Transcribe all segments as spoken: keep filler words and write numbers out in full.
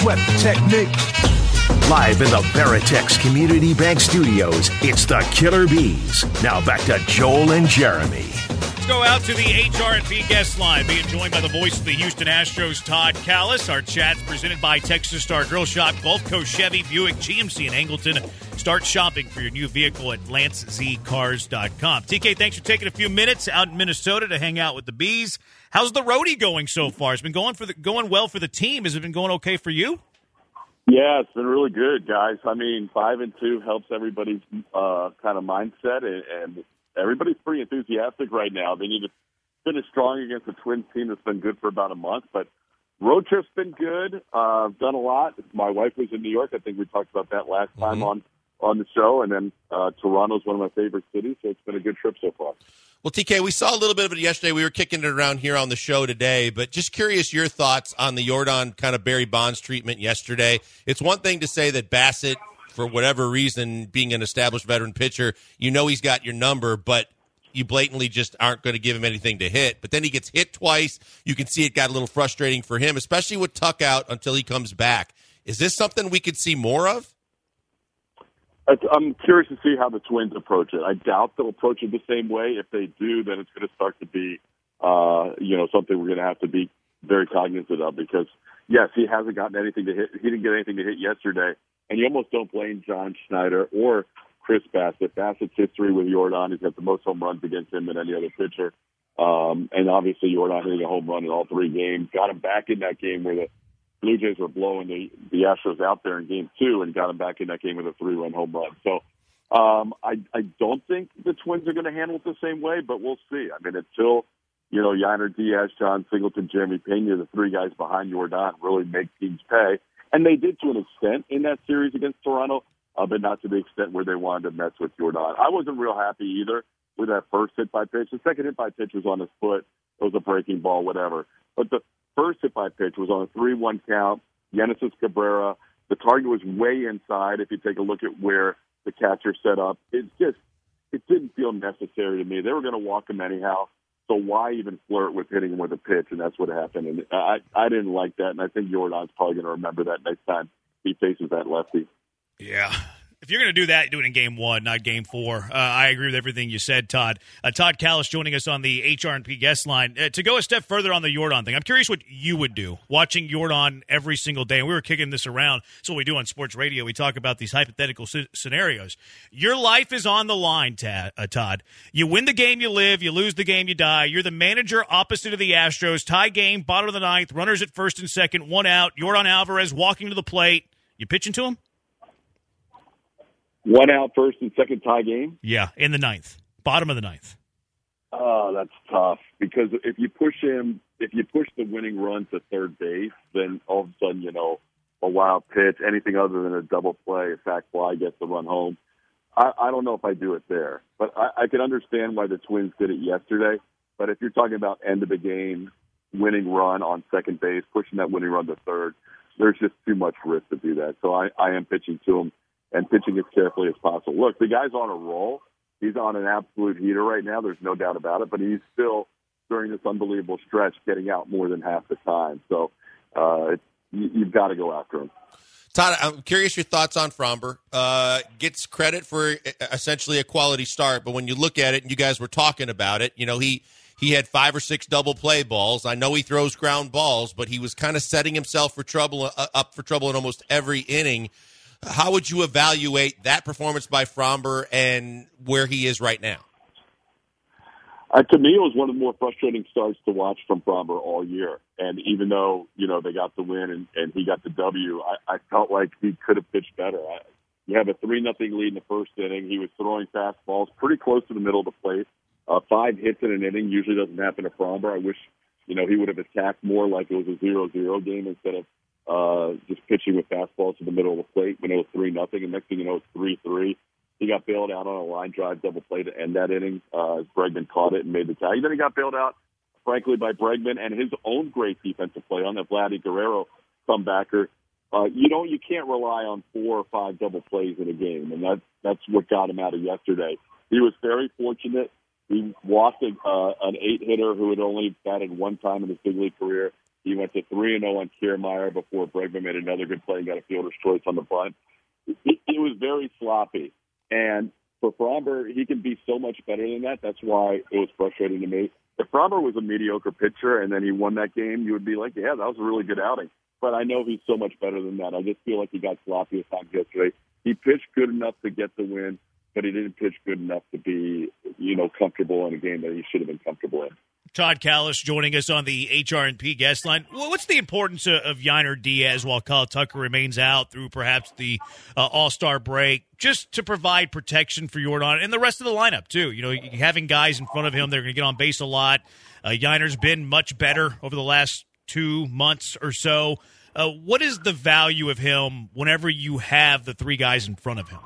sweat technique. Live in the Veritex Community Bank Studios, it's the Killer Bees. Now back to Joel and Jeremy. Let's go out to the H R and P guest line, being joined by the voice of the Houston Astros, Todd Kalas. Our chat's presented by Texas Star Grill Shop, Gulf Coast Chevy, Buick, G M C in Angleton. Start shopping for your new vehicle at lance z cars dot com. T K, thanks for taking a few minutes out in Minnesota to hang out with the Bees. How's the roadie going so far? It's been going for the, going well for the team. Has it been going okay for you? Yeah, it's been really good, guys. I mean, five and two helps everybody's uh, kind of mindset, and, and everybody's pretty enthusiastic right now. They need to finish strong against a Twins team that's been good for about a month, but road trip's been good. Uh, I've done a lot. My wife was in New York. I think we talked about that last time mm-hmm. on, on the show, and then uh, Toronto's one of my favorite cities, so it's been a good trip so far. Well, T K, we saw a little bit of it yesterday. We were kicking it around here on the show today, but just curious your thoughts on the Yordan kind of Barry Bonds treatment yesterday. It's one thing to say that Bassett, for whatever reason, being an established veteran pitcher, you know he's got your number, but you blatantly just aren't going to give him anything to hit. But then he gets hit twice. You can see it got a little frustrating for him, especially with Tuck out until he comes back. Is this something we could see more of? I'm curious to see how the Twins approach it. I doubt they'll approach it the same way. If they do, then it's going to start to be, uh, you know, something we're going to have to be very cognizant of because, yes, he hasn't gotten anything to hit. He didn't get anything to hit yesterday, and you almost don't blame John Schneider or Chris Bassett. Bassett's history with Yordan, he's got the most home runs against him than any other pitcher. Um, and obviously Yordan hitting a home run in all three games. Got him back in that game where the Blue Jays were blowing the, the Astros out there in game two and got him back in that game with a three-run home run. So um, I, I don't think the Twins are going to handle it the same way, but we'll see. I mean, until, you know, Yainer Diaz, John Singleton, Jeremy Pena, the three guys behind Yordan really make teams pay. And they did to an extent in that series against Toronto, uh, but not to the extent where they wanted to mess with Yordan. I wasn't real happy either with that first hit-by pitch. The second hit-by pitch was on his foot. It was a breaking ball, whatever. But the first hit-by pitch was on a three one count. Genesis Cabrera. The target was way inside. If you take a look at where the catcher set up, it just it didn't feel necessary to me. They were going to walk him anyhow, so why even flirt with hitting him with a pitch? And that's what happened. And I I didn't like that, and I think Yordan's probably going to remember that next time he faces that lefty. Yeah. If you're going to do that, do it in game one, not game four. Uh, I agree with everything you said, Todd. Uh, Todd Kalas joining us on the H R and P guest line. Uh, to go a step further on the Yordan thing, I'm curious what you would do, watching Yordan every single day. And we were kicking this around. That's what we do on sports radio. We talk about these hypothetical c- scenarios. Your life is on the line, ta- uh, Todd. You win the game, you live. You lose the game, you die. You're the manager opposite of the Astros. Tie game, bottom of the ninth, runners at first and second, one out. Yordan Alvarez walking to the plate. You pitching to him? One out, first and second tie game? Yeah, in the ninth. Bottom of the ninth. Oh, that's tough. Because if you push him, if you push the winning run to third base, then all of a sudden, you know, a wild pitch, anything other than a double play, a sac fly gets the run home. I, I don't know if I do it there. But I, I can understand why the Twins did it yesterday. But if you're talking about end of the game, winning run on second base, pushing that winning run to third, there's just too much risk to do that. So I, I am pitching to him. And pitching as carefully as possible. Look, the guy's on a roll. He's on an absolute heater right now. There's no doubt about it. But he's still, during this unbelievable stretch, getting out more than half the time. So uh, it's, you, you've got to go after him. Todd, I'm curious your thoughts on Framber. Uh, gets credit for essentially a quality start, but when you look at it, and you guys were talking about it, you know, he he had five or six double play balls. I know he throws ground balls, but he was kind of setting himself for trouble, uh, up for trouble in almost every inning. How would you evaluate that performance by Framber and where he is right now? Uh, to me, it was one of the more frustrating starts to watch from Framber all year. And even though, you know, they got the win and, and he got the W, I, I felt like he could have pitched better. I, you have a three nothing lead in the first inning. He was throwing fastballs pretty close to the middle of the plate. Uh, five hits in an inning usually doesn't happen to Framber. I wish, you know, he would have attacked more like it was a zero zero game instead of Uh, just pitching with fastballs to the middle of the plate when it was three nothing, and next thing you know, it's three three. He got bailed out on a line drive double play to end that inning. Uh, Bregman caught it and made the tag. Then he got bailed out, frankly, by Bregman and his own great defensive play on that Vladdy Guerrero comebacker. Uh, you know, you can't rely on four or five double plays in a game, and that, that's what got him out of yesterday. He was very fortunate. He walked a, uh, an eight-hitter who had only batted one time in his big league career. He went to three and oh on Kiermaier before Bregman made another good play and got a fielder's choice on the bunt. It, it was very sloppy. And for Framber, he can be so much better than that. That's why it was frustrating to me. If Framber was a mediocre pitcher and then he won that game, you would be like, yeah, that was a really good outing. But I know he's so much better than that. I just feel like he got sloppy at times yesterday. He pitched good enough to get the win, but he didn't pitch good enough to be, you know, comfortable in a game that he should have been comfortable in. Todd Kalas joining us on the H R and P guest line. What's the importance of Yainer Diaz while Kyle Tucker remains out through perhaps the uh, All-Star break, just to provide protection for Yordan and the rest of the lineup, too? You know, having guys in front of him, they're going to get on base a lot. Uh, Yainer's been much better over the last two months or so. Uh, what is the value of him whenever you have the three guys in front of him?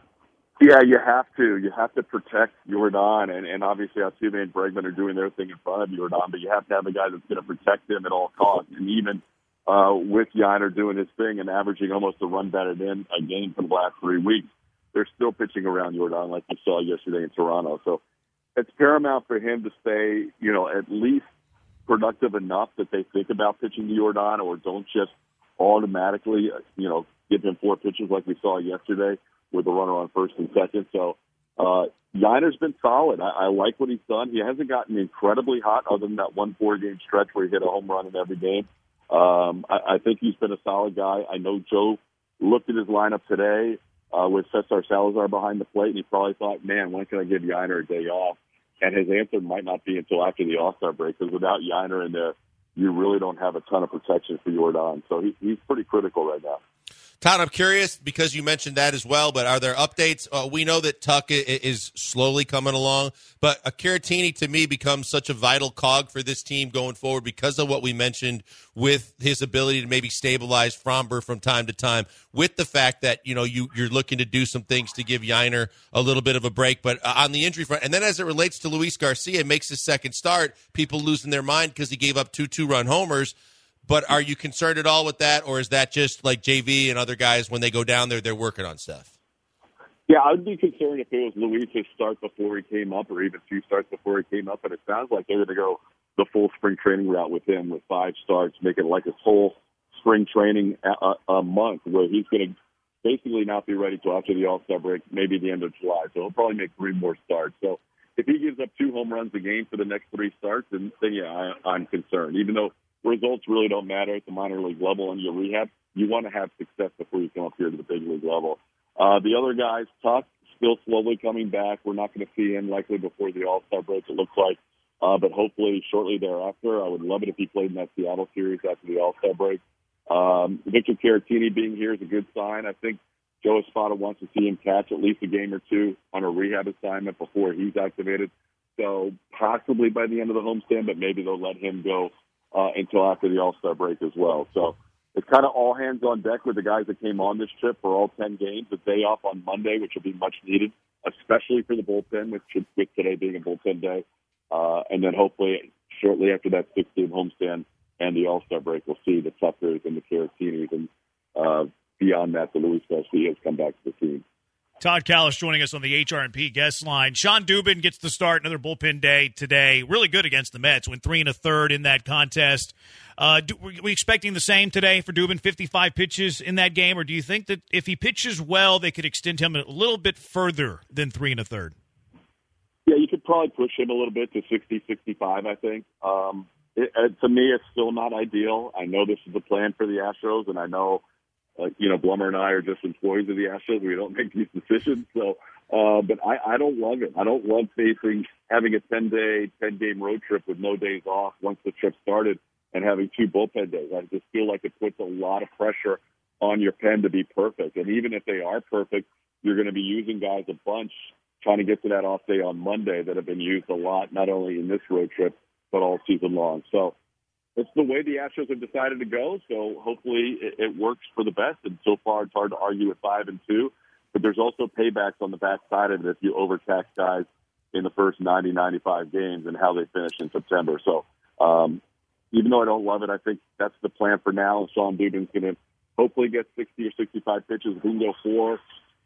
Yeah, you have to. You have to protect Yordan, and, and obviously Altuve and Bregman are doing their thing in front of Yordan, but you have to have a guy that's going to protect him at all costs. And even uh, with Yainer doing his thing and averaging almost a run batted in a game for the last three weeks, they're still pitching around Yordan like we saw yesterday in Toronto. So it's paramount for him to stay, you know, at least productive enough that they think about pitching to Yordan, or don't just automatically, you know, give him four pitches like we saw yesterday with a runner on first and second. So uh, Yainer's been solid. I, I like what he's done. He hasn't gotten incredibly hot other than that one four-game stretch where he hit a home run in every game. Um, I, I think he's been a solid guy. I know Joe looked at his lineup today uh, with Cesar Salazar behind the plate, and he probably thought, man, when can I give Yainer a day off? And his answer might not be until after the All-Star break, because without Yainer in there, you really don't have a ton of protection for Yordan. So he, he's pretty critical right now. Todd, I'm curious because you mentioned that as well, but are there updates? Uh, we know that Tuck is slowly coming along, but Caratini to me becomes such a vital cog for this team going forward because of what we mentioned with his ability to maybe stabilize Framber from time to time, with the fact that, you know, you, you're looking to do some things to give Yainer a little bit of a break, but uh, on the injury front. And then as it relates to Luis Garcia, makes his second start, people losing their mind because he gave up two two-run homers. But are you concerned at all with that, or is that just like J V and other guys when they go down there, they're working on stuff? Yeah, I would be concerned if it was Luis's start before he came up, or even two starts before he came up. But it sounds like they're going to go the full spring training route with him with five starts, make it like a whole spring training a, a month where he's going to basically not be ready till after the All-Star break, maybe the end of July. So he'll probably make three more starts. So if he gives up two home runs a game for the next three starts, then, then yeah, I, I'm concerned. Even though results really don't matter at the minor league level and your rehab, you want to have success before you come up here to the big league level. Uh, the other guys, Tuck, still slowly coming back. We're not going to see him likely before the All-Star break, it looks like, uh, but hopefully shortly thereafter. I would love it if he played in that Seattle series after the All-Star break. Um, Victor Caratini being here is a good sign. I think Joe Espada wants to see him catch at least a game or two on a rehab assignment before he's activated. So possibly by the end of the homestand, but maybe they'll let him go uh, until after the All-Star break as well. So it's kind of all hands on deck with the guys that came on this trip for all ten games. A day off on Monday, which will be much needed, especially for the bullpen, with, with today being a bullpen day. Uh, and then hopefully shortly after that six-game homestand and the All-Star break, we'll see the Tuckers and the Caratinis. And uh, beyond that, the Luis Garcia has come back to the team. Todd Kalas joining us on the H R and P guest line. Sean Dubin gets the start, another bullpen day today. Really good against the Mets. Went three and a third in that contest. Uh, do, were we expecting the same today for Dubin, fifty-five pitches in that game? Or do you think that if he pitches well, they could extend him a little bit further than three and a third? Yeah, you could probably push him a little bit to sixty, sixty-five, I think. Um, it, uh, to me, it's still not ideal. I know this is the plan for the Astros, and I know Uh, you know, Blummer and I are just employees of the Astros. We don't make these decisions. So, uh, but I, I don't love it. I don't love facing having a ten-day, ten-game road trip with no days off once the trip started and having two bullpen days. I just feel like it puts a lot of pressure on your pen to be perfect. And even if they are perfect, you're going to be using guys a bunch trying to get to that off day on Monday that have been used a lot, not only in this road trip, but all season long. So, it's the way the Astros have decided to go, so hopefully it, it works for the best. And so far, it's hard to argue with five and two. But there's also paybacks on the backside of it if you overtax guys in the first ninety, ninety-five games and how they finish in September. So um, even though I don't love it, I think that's the plan for now. And Sean Dubin's going to hopefully get sixty or sixty-five pitches. If he can go four,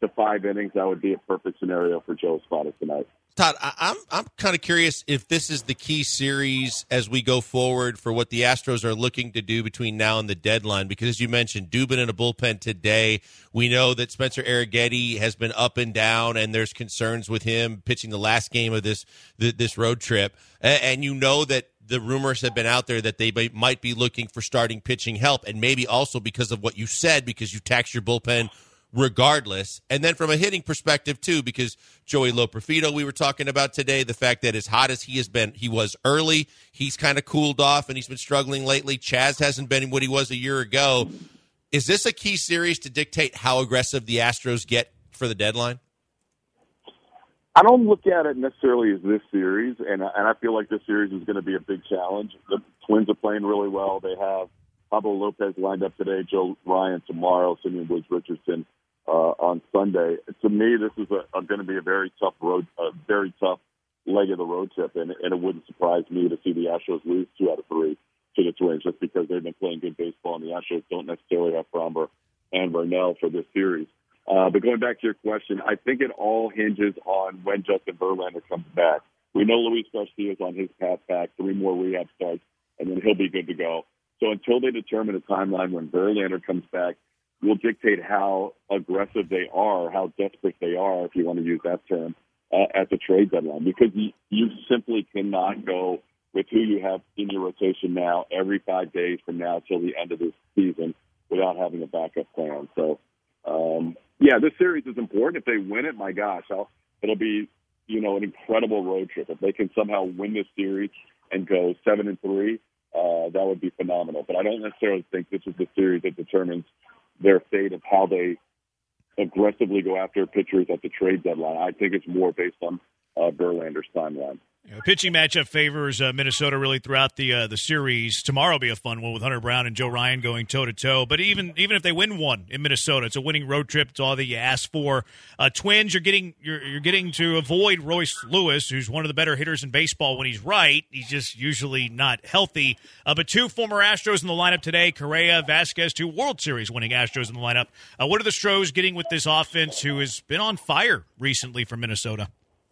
to five innings, that would be a perfect scenario for Joe Espada tonight. Todd, I, I'm I'm kind of curious if this is the key series as we go forward for what the Astros are looking to do between now and the deadline. Because as you mentioned, Dubin in a bullpen today. We know that Spencer Arrighetti has been up and down, and there's concerns with him pitching the last game of this this road trip. And you know that the rumors have been out there that they might be looking for starting pitching help, and maybe also because of what you said, because you taxed your bullpen regardless. And then from a hitting perspective too, because Joey Loperfido we were talking about today, the fact that as hot as he has been, he was early, he's kind of cooled off and he's been struggling lately. Chaz hasn't been what he was a year ago. Is this a key series to dictate how aggressive the Astros get for the deadline? I don't look at it necessarily as this series, and and I feel like this series is going to be a big challenge. The Twins are playing really well. They have Pablo Lopez lined up today, Joe Ryan tomorrow, Simeon Woods Richardson Uh, on Sunday. To me, this is a, a, going to be a very tough road, a very tough leg of the road trip, and, and it wouldn't surprise me to see the Astros lose two out of three to the Twins, just because they've been playing good baseball, and the Astros don't necessarily have Framber and Vernell for this series. Uh, but going back to your question, I think it all hinges on when Justin Verlander comes back. We know Luis Garcia is on his path back, three more rehab starts, and then he'll be good to go. So until they determine a timeline when Verlander comes back, will dictate how aggressive they are, how desperate they are, if you want to use that term, uh, at the trade deadline. Because you, you simply cannot go with who you have in your rotation now every five days from now till the end of this season without having a backup plan. So, um, yeah, this series is important. If they win it, my gosh, I'll, it'll be, you know, an incredible road trip. If they can somehow win this series and go seven and three, uh, that would be phenomenal. But I don't necessarily think this is the series that determines their fate of how they aggressively go after pitchers at the trade deadline. I think it's more based on uh, Verlander's timeline. Yeah, the pitching matchup favors uh, Minnesota really throughout the uh, the series. Tomorrow will be a fun one with Hunter Brown and Joe Ryan going toe-to-toe. But even even if they win one in Minnesota, it's a winning road trip. It's all that you ask for. Uh, Twins, you're getting you're, you're getting to avoid Royce Lewis, who's one of the better hitters in baseball when he's right. He's just usually not healthy. Uh, but two former Astros in the lineup today, Correa, Vasquez, two World Series winning Astros in the lineup. Uh, what are the Stros getting with this offense, who has been on fire recently for Minnesota?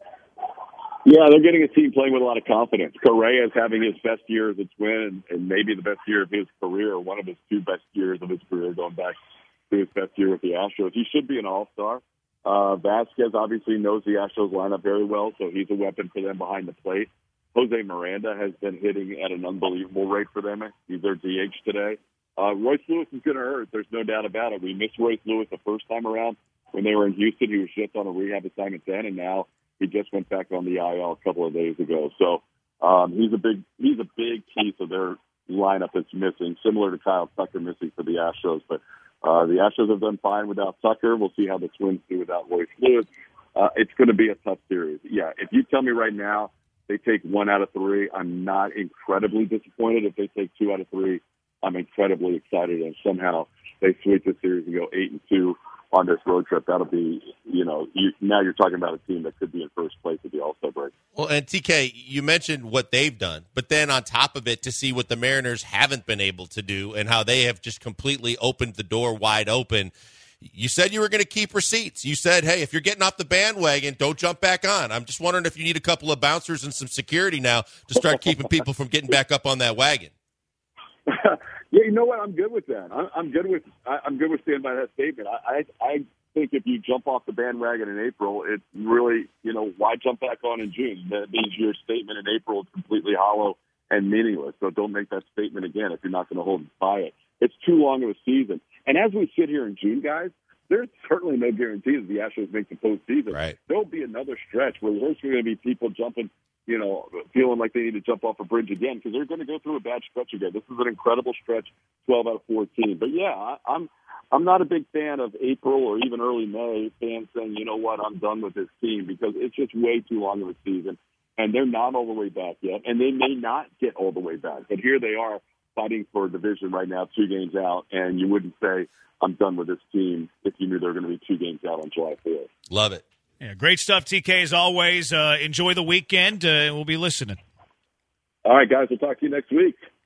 Yeah, they're getting a team playing with a lot of confidence. Correa is having his best year as a Twin, and maybe the best year of his career, one of his two best years of his career, going back to his best year with the Astros. He should be an all-star. Uh, Vasquez obviously knows the Astros lineup very well, so he's a weapon for them behind the plate. Jose Miranda has been hitting at an unbelievable rate for them. He's their D H today. Uh, Royce Lewis is going to hurt. There's no doubt about it. We missed Royce Lewis the first time around when they were in Houston. He was just on a rehab assignment then, and now he just went back on the I L a couple of days ago. So um, he's a big he's a big piece of their lineup that's missing, similar to Kyle Tucker missing for the Astros. But uh, the Astros have done fine without Tucker. We'll see how the Twins do without Royce Lewis. Uh, it's going to be a tough series. Yeah, if you tell me right now they take one out of three, I'm not incredibly disappointed. If they take two out of three, I'm incredibly excited. And somehow they sweep the series and go eight and two on this road trip. That'll be, you know, you, now you're talking about a team that could be in first place at the All-Star break. Well, and T K, you mentioned what they've done, but then on top of it, to see what the Mariners haven't been able to do and how they have just completely opened the door wide open. You said you were going to keep receipts. You said, hey, if you're getting off the bandwagon, don't jump back on. I'm just wondering if you need a couple of bouncers and some security now to start keeping people from getting back up on that wagon. Yeah, you know what? I'm good with that. I'm, I'm good with I'm good with standing by that statement. I, I I think if you jump off the bandwagon in April, it's really, you know, why jump back on in June? That means your statement in April is completely hollow and meaningless. So don't make that statement again if you're not going to hold by it. It's too long of a season. And as we sit here in June, guys, there's certainly no guarantee that the Astros make the postseason. Right. There'll be another stretch where there's going to be people jumping, you know, feeling like they need to jump off a bridge again because they're going to go through a bad stretch again. This is an incredible stretch, twelve out of fourteen. But, yeah, I, I'm I'm not a big fan of April or even early May fans saying, you know what, I'm done with this team because it's just way too long of a season. And they're not all the way back yet, and they may not get all the way back. But here they are fighting for a division right now, two games out, and you wouldn't say I'm done with this team if you knew they were going to be two games out on July fourth. Love it. Yeah, great stuff, T K, as always. Uh, enjoy the weekend, uh, and we'll be listening. All right, guys, we'll talk to you next week.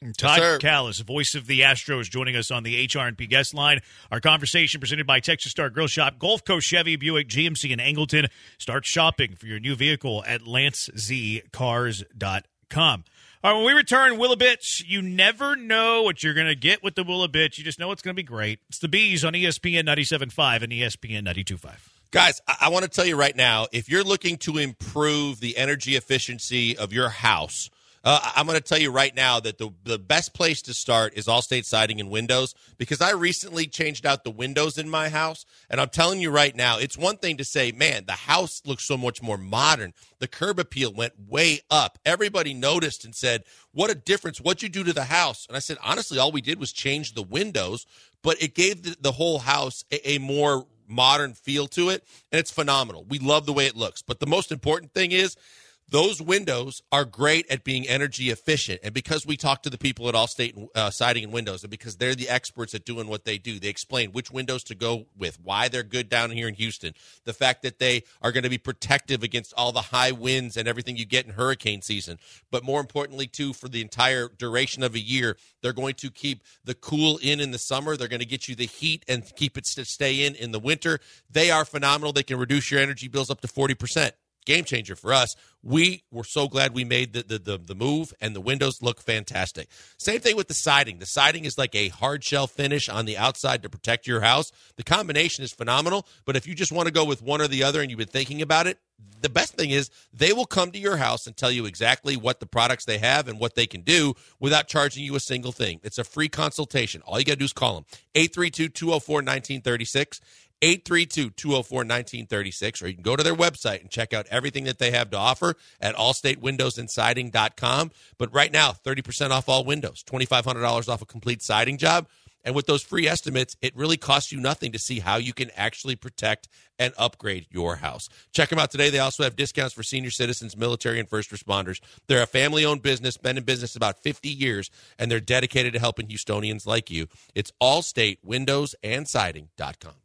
Todd yes, Kalas, voice of the Astros, joining us on the H R and P guest line. Our conversation presented by Texas Star Grill Shop, Gulf Coast Chevy, Buick, G M C, and Angleton. Start shopping for your new vehicle at lance z cars dot com. All right, when we return, Willabits, you never know what you're going to get with the Willabits. You just know it's going to be great. It's the Bees on E S P N ninety-seven point five and E S P N ninety-two point five. Guys, I, I want to tell you right now, if you're looking to improve the energy efficiency of your house, Uh, I'm going to tell you right now that the the best place to start is Allstate Siding and Windows, because I recently changed out the windows in my house, and I'm telling you right now, it's one thing to say, man, the house looks so much more modern. The curb appeal went way up. Everybody noticed and said, what a difference. What'd you do to the house? And I said, honestly, all we did was change the windows, but it gave the, the whole house a, a more modern feel to it, and it's phenomenal. We love the way it looks. But the most important thing is, those windows are great at being energy efficient. And because we talk to the people at Allstate uh, Siding and Windows, and because they're the experts at doing what they do, they explain which windows to go with, why they're good down here in Houston, the fact that they are going to be protective against all the high winds and everything you get in hurricane season. But more importantly, too, for the entire duration of a year, they're going to keep the cool in in the summer. They're going to get you the heat and keep it to stay in in the winter. They are phenomenal. They can reduce your energy bills up to forty percent. Game changer for us. We were so glad we made the, the, the, the move, and the windows look fantastic. Same thing with the siding. The siding is like a hard shell finish on the outside to protect your house. The combination is phenomenal, but if you just want to go with one or the other and you've been thinking about it, the best thing is they will come to your house and tell you exactly what the products they have and what they can do without charging you a single thing. It's a free consultation. All you got to do is call them. eight three two, two oh four, one nine three six. eight three two, two oh four, one nine three six, or you can go to their website and check out everything that they have to offer at allstate windows and siding dot com. But right now, thirty percent off all windows, twenty-five hundred dollars off a complete siding job. And with those free estimates, it really costs you nothing to see how you can actually protect and upgrade your house. Check them out today. They also have discounts for senior citizens, military, and first responders. They're a family-owned business, been in business about fifty years, and they're dedicated to helping Houstonians like you. It's allstate windows and siding dot com.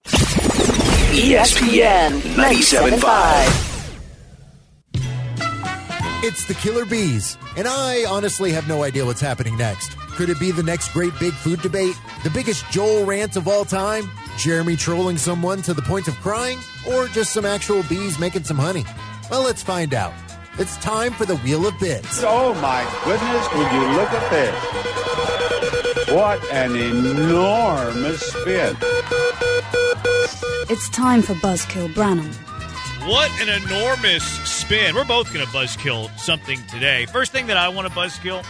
E S P N ninety-seven point five. It's the Killer Bees, and I honestly have no idea what's happening next. Could it be the next great big food debate? The biggest Joel rant of all time? Jeremy trolling someone to the point of crying? Or just some actual bees making some honey? Well, let's find out. It's time for the Wheel of Bits. Oh, my goodness, would you look at this? What an enormous spin. It's time for Buzzkill Branham. What an enormous spin. We're both going to buzzkill something today. First thing that I want to buzzkill,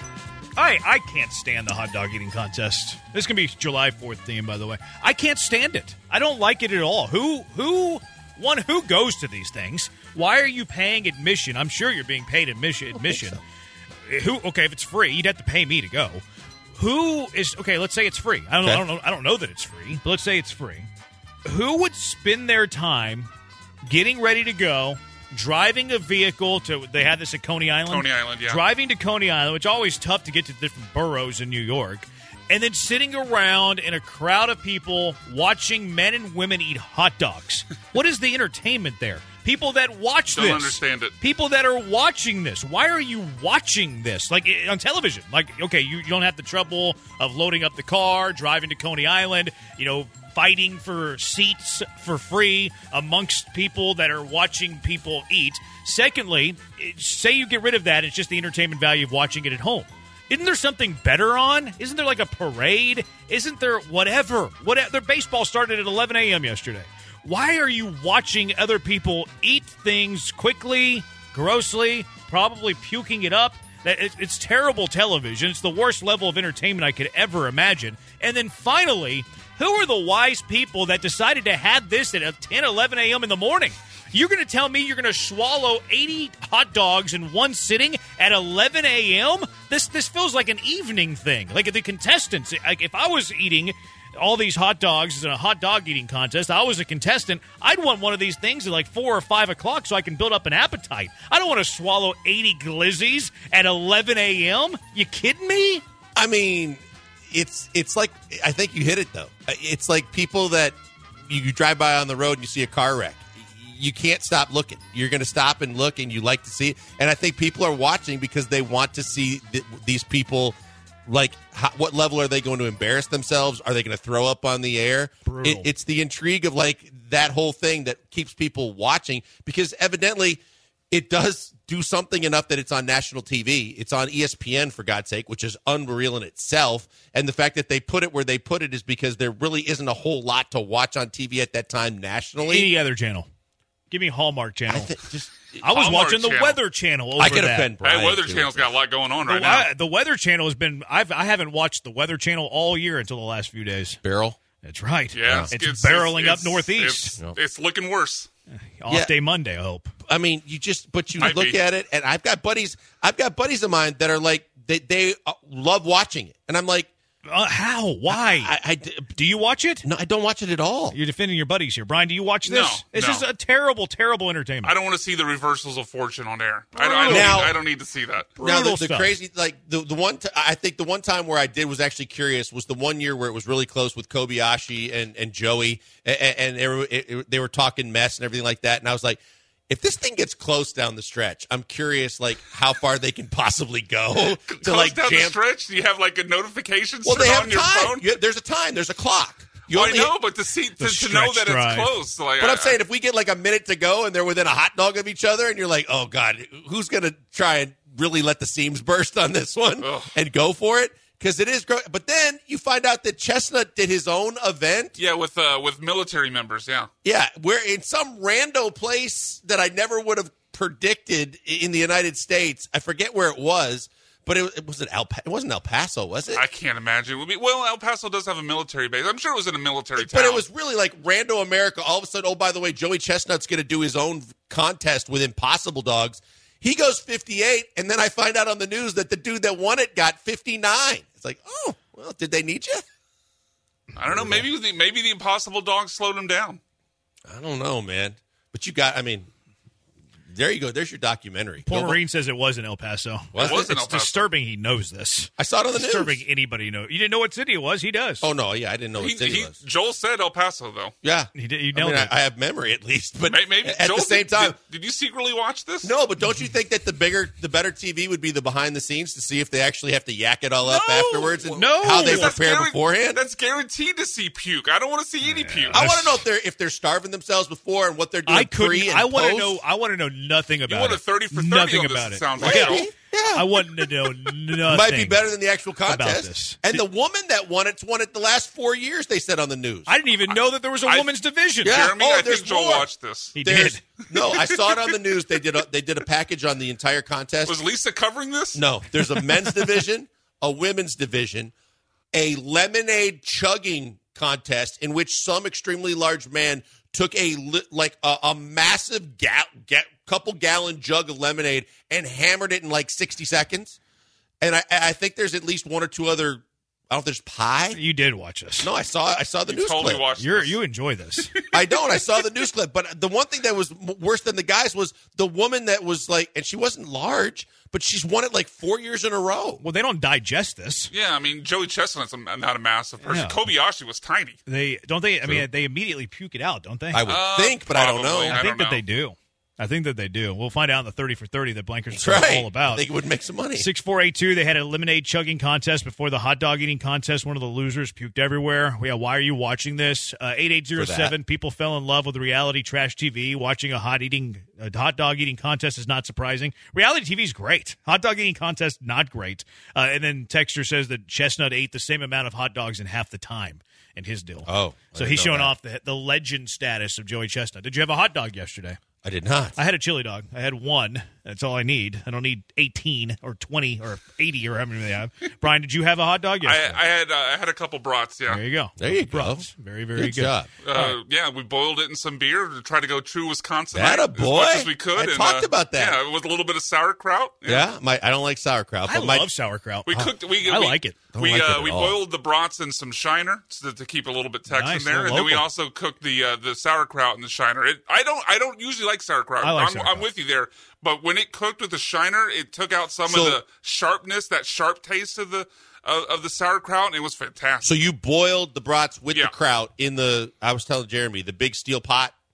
I, I can't stand the hot dog eating contest. This is going to be July fourth theme, by the way. I can't stand it. I don't like it at all. Who, who, one, who goes to these things? Why are you paying admission? I'm sure you're being paid admission. admission. So. Who? Okay, if it's free, you'd have to pay me to go. Who is, okay, let's say it's free. I don't, Okay. I don't know. I don't know that it's free, but let's say it's free. Who would spend their time getting ready to go, driving a vehicle to, they had this at Coney Island? Coney Island, yeah. Driving to Coney Island, which is always tough to get to different boroughs in New York, and then sitting around in a crowd of people watching men and women eat hot dogs. What is the entertainment there? People that watch Don't this. understand it. People that are watching this. Why are you watching this? Like eh, on television. Like, okay, you, you don't have the trouble of loading up the car, driving to Coney Island, you know, fighting for seats for free amongst people that are watching people eat. Secondly, say you get rid of that, it's just the entertainment value of watching it at home. Isn't there something better on? Isn't there like a parade? Isn't there whatever? What their baseball started at eleven a.m. yesterday. Why are you watching other people eat things quickly, grossly, probably puking it up? It's terrible television. It's the worst level of entertainment I could ever imagine. And then finally, who are the wise people that decided to have this at ten, eleven a.m. in the morning? You're going to tell me you're going to swallow eighty hot dogs in one sitting at eleven a.m.? This this feels like an evening thing. Like the contestants, like if I was eating all these hot dogs in a hot dog eating contest, I was a contestant, I'd want one of these things at like four or five o'clock so I can build up an appetite. I don't want to swallow eighty glizzies at eleven a.m. You kidding me? I mean, it's it's like, I think you hit it, though. It's like people that you, you drive by on the road and you see a car wreck. you can't stop looking. You're going to stop and look, and you like to see it. And I think people are watching because they want to see th- these people. Like, how, what level are they going to embarrass themselves? Are they going to throw up on the air? It, it's the intrigue of, like, that whole thing that keeps people watching because evidently it does do something enough that it's on national T V. It's on E S P N, for God's sake, which is unreal in itself. And the fact that they put it where they put it is because there really isn't a whole lot to watch on T V at that time nationally. Any other channel. Give me Hallmark Channel. I, th- just, I was Hallmark watching the Channel. Weather Channel over I could that. offend Brian. Hey, Weather too. Channel's got a lot going on right the, now. I, the Weather Channel has been. I've I haven't watched the Weather Channel all year until the last few days. Barrel. That's right. Yeah, it's, it's, barreling it's, up northeast. It's, it's, it's looking worse. Off Yeah. day Monday, I hope. I mean, you just, but you Might look be. at it, and I've got buddies, I've got buddies of mine that are like, they, they uh, love watching it. And I'm like, Uh, how? Why? I, I, do you watch it? No, I don't watch it at all. You're defending your buddies here. Brian, do you watch this? No, This no. is a terrible, terrible entertainment. I don't want to see the reversals of fortune on air. I don't, I don't, Now- need, I don't need to see that. Now, the, Brutal the stuff. crazy, like, the, the one, t- I think the one time where I did was actually curious was the one year where it was really close with Kobayashi and, and Joey, and, and they, were, it, it- they were talking mess and everything like that. And I was like, if this thing gets close down the stretch, I'm curious, like, how far they can possibly go to, Close like, down jam. the stretch, do you have like a notification Well, set they have on your time. phone? You- there's a time. There's a clock. You Well, I only- know, but to see to, to know stretch that drive. it's close. Like, But I- I'm saying if we get like a minute to go and they're within a hot dog of each other and you're like, oh, God, who's going to try and really let the seams burst on this one Ugh. and go for it? Because it is great. But then you find out that Chestnut did his own event. yeah, with uh, with military members, yeah. Yeah, where in some rando place that I never would have predicted in the United States. I forget where it was, but it, it was it El Pa- it wasn't El Paso, was it? I can't imagine. It would be, well, El Paso does have a military base. I'm sure it was in a military town. But it was really like Rando America. All of a sudden, oh, by the way, Joey Chestnut's going to do his own contest with Impossible Dogs. He goes fifty-eight, and then I find out on the news that the dude that won it got fifty-nine. It's like, oh, well, did they need you? I don't know. Maybe the, maybe the Impossible Dog slowed him down. I don't know, man. But you got, I mean, there you go. There's your documentary. Poor Go- Marine says it was in El Paso. Was It was it? in El It's Paso. disturbing he knows this. I saw it on the Disturbing news. anybody know. You didn't know what city it was? He does. Oh, no, yeah, I didn't know what He, city he, it was. Joel said El Paso, though. Yeah. He did. You I nailed mean, it. I, I have memory at least, but Maybe, maybe at Joel, the same did, time, did, did you secretly watch this? no. But don't you think that the bigger, the better T V would be the behind the scenes to see if they actually have to yak it all up No. afterwards and No. how they Because that's prepare guaran- beforehand? That's guaranteed to see puke. I don't want to see any puke. I want to know if they're if they're starving themselves before and what they're doing I pre couldn't. and I want to post. know. I want to know nothing about You want it. a thirty for thirty Nothing on this, about it it. sounds like. Yeah. Joel. Yeah. I want to know nothing. Might be better than the actual about contest. this. And the woman that won it's won it the last four years. They said on the news. I didn't even know that there was a I- women's division. Yeah. Jeremy, Oh, I there's think Joel more. watched this. He There's did. no. I saw it on the news. They did a, they did a package on the entire contest. Was Lisa covering this? No, there's a men's division, a women's division, a lemonade chugging contest in which some extremely large man took a li- like a, a massive ga- ga- couple gallon jug of lemonade and hammered it in like sixty seconds. And I, I think there's at least one or two other. I don't know if there's pie. You did watch this. No, I saw I saw the You news totally clip. watched You're this. you enjoy this. I don't. I saw the news clip, but the one thing that was m- worse than the guys was the woman that was like, and she wasn't large, but she's won it like four years in a row. Well, they don't digest this. Yeah, I mean, Joey Chestnut's a, not a massive person. Yeah. Kobayashi was tiny. They don't they. I mean, they immediately puke it out, don't they? I would Uh, think, but I don't know. probably. I I think don't that know. they do. I think that they do. We'll find out in the thirty for thirty that Blankers That's are right. all about. I think it would make some money. six four eight two, they had a lemonade chugging contest before the hot dog eating contest. One of the losers puked everywhere. We have, why are you watching this? Uh, eight eight zero seven, people fell in love with reality trash T V. Watching a hot eating a hot dog eating contest is not surprising. Reality T V is great. Hot dog eating contest, not great. Uh, and then Texter says that Chestnut ate the same amount of hot dogs in half the time in his deal. Oh, I so didn't he's know showing that. off the, the legend status of Joey Chestnut. Did you have a hot dog yesterday? I did not. I had a chili dog. I had one. That's all I need. I don't need eighteen or twenty or eighty or how many they have. Brian, did you have a hot dog I, yesterday? I had uh, I had a couple brats. Yeah, there you go. There you go. Brats. Very, very Good good. job. uh, yeah. We boiled it in some beer to try to go true Wisconsin Atta as boy. much as we could. I and, talked uh, about that. Yeah, with a little bit of sauerkraut. Yeah, my I don't like sauerkraut. I But my, love sauerkraut. We cooked. We, I we, like it. Don't We like it uh, at we all. boiled the brats in some Shiner to, to keep a little bit Texan Nice, there, little and then we local. also cooked the uh, the sauerkraut in the Shiner. It, I don't I don't usually like sauerkraut. I like I'm, sauerkraut. I'm with you there, but when it cooked with the Shiner, it took out some So- of the sharpness, that sharp taste of the of, of the sauerkraut, and it was fantastic. So you boiled the brats with Yeah. the kraut in the. I was telling Jeremy the big steel pot.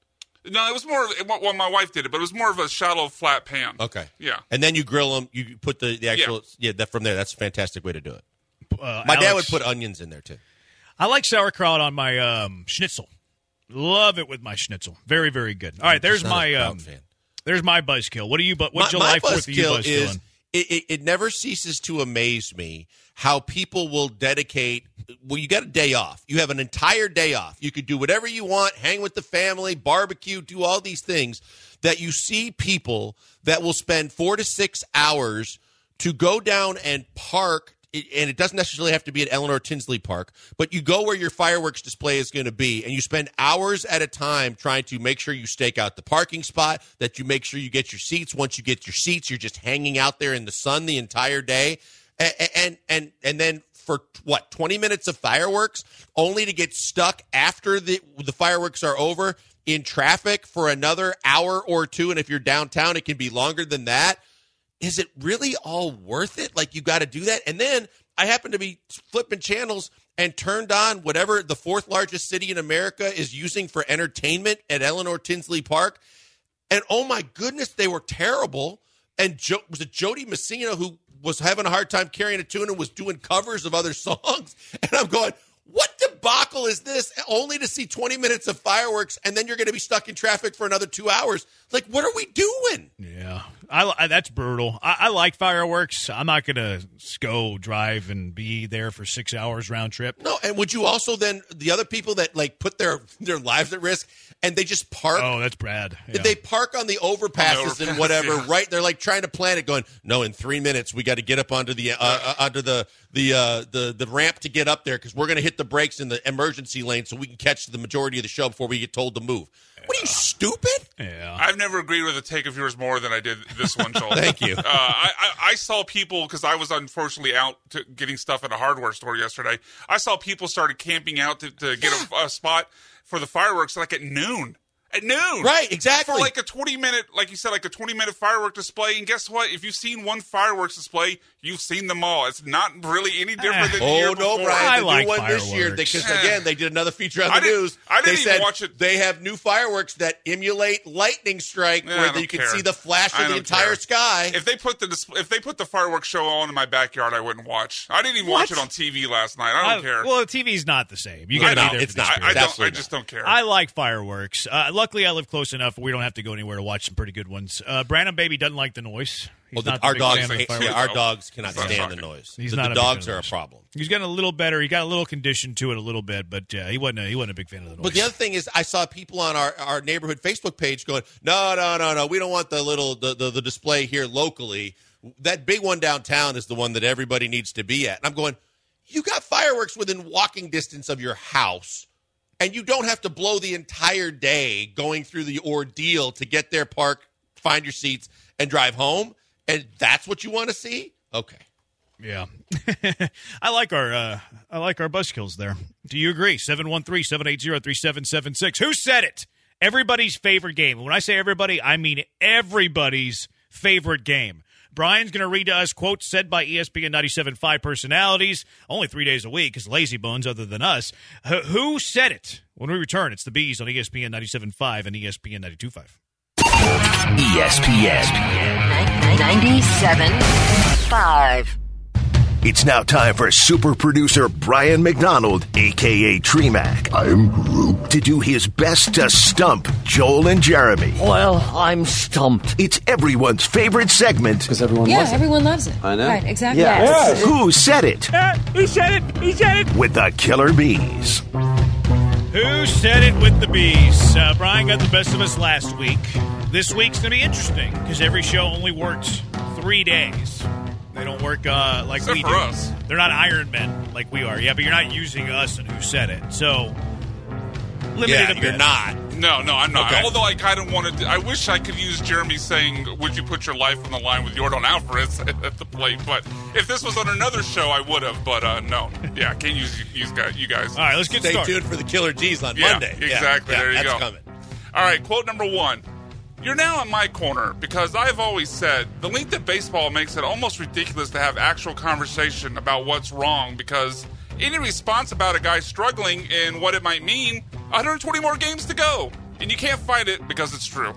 No, it was more. Well, my wife did it, but it was more of a shallow, flat pan. Okay. Yeah. And then you grill them. You put the, the actual. Yeah. yeah, that from there. That's a fantastic way to do it. Uh, my Alex, dad would put onions in there too. I like sauerkraut on my um, schnitzel. Love it with my schnitzel. Very, very good. All right, there's my um, there's my buzzkill. What do you? What my, July my Fourth are you buzzkill buzzkilling? is it, it, it never ceases to amaze me how people will dedicate. Well, you got a day off. You have an entire day off. You could do whatever you want, hang with the family, barbecue, do all these things. That you see people that will spend four to six hours to go down and park. And it doesn't necessarily have to be at Eleanor Tinsley Park, but you go where your fireworks display is going to be, and you spend hours at a time trying to make sure you stake out the parking spot, that you make sure you get your seats. Once you get your seats, you're just hanging out there in the sun the entire day. And and and, and then for, what, twenty minutes of fireworks, only to get stuck after the the fireworks are over in traffic for another hour or two. And if you're downtown, it can be longer than that. Is it really all worth it? Like, you got to do that? And then I happen to be flipping channels and turned on whatever the fourth largest city in America is using for entertainment at Eleanor Tinsley Park. And, oh, my goodness, they were terrible. And jo- was it Jody Messina who was having a hard time carrying a tune and was doing covers of other songs? And I'm going, what debacle is this? Only to see twenty minutes of fireworks, and then you're going to be stuck in traffic for another two hours. Like, what are we doing? Yeah, I, I, that's brutal. I, I like fireworks. I'm not going to go drive and be there for six hours round trip. No, and would you also then, the other people that, like, put their, their lives at risk and they just park? Oh, that's Brad. Yeah. They park on the overpasses On the and whatever, yeah. right? They're, like, trying to plan it, going, no, in three minutes we got to get up onto the uh, uh, onto the the, uh, the the ramp to get up there because we're going to hit the brakes in the emergency lane so we can catch the majority of the show before we get told to move. Yeah. What are you, stupid? Yeah. I've never agreed with a take of yours more than I did this one, Joel. Thank you. Uh, I, I, I saw people, because I was unfortunately out to getting stuff at a hardware store yesterday. I saw people started camping out to, to get a, a spot for the fireworks like at noon. At noon. Right, exactly. For like a twenty-minute, like you said, like a twenty-minute firework display. And guess what? If you've seen one fireworks display, you've seen them all. It's not really any different than the oh, year no, before. Brian. I The like new one fireworks. this year, because, again, they did another feature on the I didn't- news. I didn't they even said watch it. They have new fireworks that emulate lightning strike Yeah, I where don't you can care. see the flash I of the don't entire care. sky. If they put the dis- if they put the fireworks show on in my backyard, I wouldn't watch. I didn't even What? watch it on T V last night. I don't I- care. Well, the T V's not the same. You I got to know, be there. it's for the not. I, I It's don't. I absolutely just don't care. I like fireworks. Uh, luckily, I live close enough where we don't have to go anywhere to watch some pretty good ones. Uh, Brandon Baby doesn't like the noise. He's Well, the, not the our big dogs, fan of hate, fireworks. yeah, our dogs cannot That's stand the shocking. noise. He's the not the a big dogs fan are of a noise. problem. He's gotten a little better. He got a little conditioned to it a little bit, but uh, he wasn't. A, he wasn't a big fan of the noise. But the other thing is, I saw people on our, our neighborhood Facebook page going, no, no, no, no, we don't want the little the, the, the display here locally. That big one downtown is the one that everybody needs to be at. And I'm going, you got fireworks within walking distance of your house, and you don't have to blow the entire day going through the ordeal to get there, park, find your seats, and drive home. And that's what you want to see? Okay. Yeah, I like our uh, I like our buzzkills there. Do you agree? seven one three, seven eight zero, three seven seven six. Who said it? Everybody's favorite game. When I say everybody, I mean everybody's favorite game. Brian's going to read to us quotes said by E S P N ninety-seven point five personalities, only three days a week, because lazy bones other than us. H- who said it? When we return, it's the Bees on E S P N ninety-seven point five and E S P N ninety-two point five. E S P N. ninety-seven point five. It's now time for super producer Brian McDonald, a k a. Tremac. I'm Groot. To do his best to stump Joel and Jeremy. Well, I'm stumped. It's everyone's favorite segment. Because everyone yeah, loves it. everyone loves it. I know. Right, exactly. Yeah. Yes. Who said it? Uh, who said it? He said it. With the Killer Bees. Who said it with the Bees? Uh, Brian got the best of us last week. This week's going to be interesting because every show only works three days. They don't work uh, like Except we for do. us. They're not Iron Men like we are. Yeah, but you're not using us and who said it. So, limited Yeah, a bit. you're not. No, no, I'm not. Okay. Although I kind of wanted to, I wish I could use Jeremy saying, would you put your life on the line with Yordan Alvarez at the plate? But if this was on another show, I would have. But uh, no. Yeah, I can't use you, guys, you guys. All right, let's get Stay started. tuned for the Killer G's on Yeah, Monday. Yeah, exactly. yeah, There you that's go. coming. All right, quote number one. You're now in my corner because I've always said the length of baseball makes it almost ridiculous to have actual conversation about what's wrong because any response about a guy struggling and what it might mean, one hundred twenty more games to go. and you can't fight it because it's true.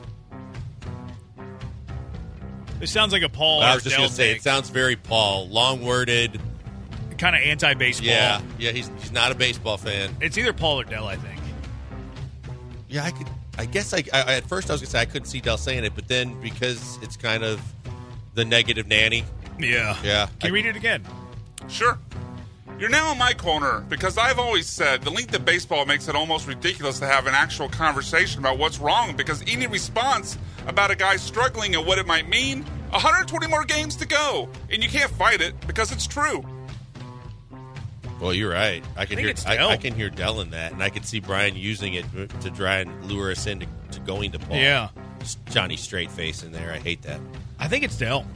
It sounds like a Paul. I was just going to say, it sounds very Paul, long-worded. Kind of anti-baseball. Yeah, yeah, he's he's not a baseball fan. It's either Paul or Dell, I think. Yeah, I could. I guess I, I at first I was gonna say I couldn't see Dell saying it, but then because it's kind of the negative nanny. Yeah. Yeah. Can you read it again? Sure. You're now in my corner because I've always said the length of baseball makes it almost ridiculous to have an actual conversation about what's wrong because any response about a guy struggling and what it might mean, one hundred twenty more games to go, and you can't fight it because it's true. Well, you're right. I can I hear it's I, Dell. I can hear Dell in that, and I can see Brian using it to try and lure us into to going to Paul. Yeah. Just Johnny straight face in there. I hate that. I think it's Dell.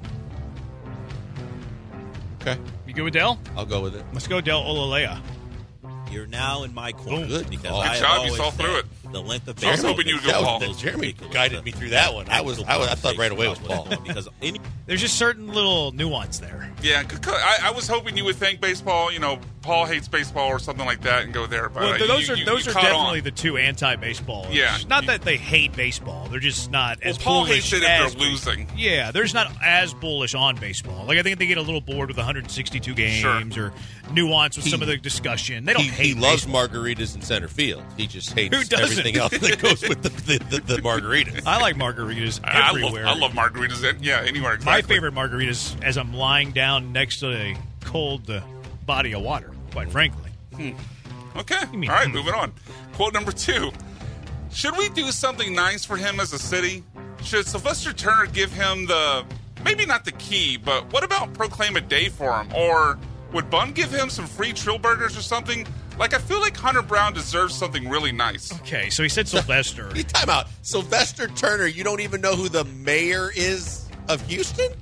Okay, You good with Dell? I'll go with it. Let's go Dell Olalea. You're now in my corner. Oh, good because call. I Good have job, you always saw said through it. The length of I was baseball hoping you would makes go it Paul. almost Jeremy ridiculous guided to me through that have one. an I was- actual I was- I thought right away it was conversation Paul. because any There's just certain little nuance there. Yeah, c- c- I, I was hoping you would think baseball, you know, Paul hates baseball or something like that and go there. But Well, uh, those you, are you, those you are caught definitely on. the two anti-baseball. Yeah. Not You- that they hate baseball. They're just not Well, as Paul bullish hates it if as they're losing. Yeah, they're just not as bullish on baseball. Like I think they get a little bored with one hundred sixty-two games Sure. or nuance with He- some of the discussion. They don't He, hate he loves baseball. margaritas in center field. He just hates Who doesn't? everything else that goes with the, the, the, the margaritas. I like margaritas I love, everywhere. I love margaritas. in- Yeah, anywhere. My Exactly. favorite margaritas as I'm lying down next to a cold uh, body of water, quite frankly. Okay. mean- All right, moving on. Quote number two. Should we do something nice for him as a city? Should Sylvester Turner give him the, maybe not the key, but what about proclaim a day for him? Or would Bun give him some free Trill Burgers or something? Like, I feel like Hunter Brown deserves something really nice. Okay, so he said Sylvester. You time out. Sylvester Turner, you don't even know who the mayor is of Houston?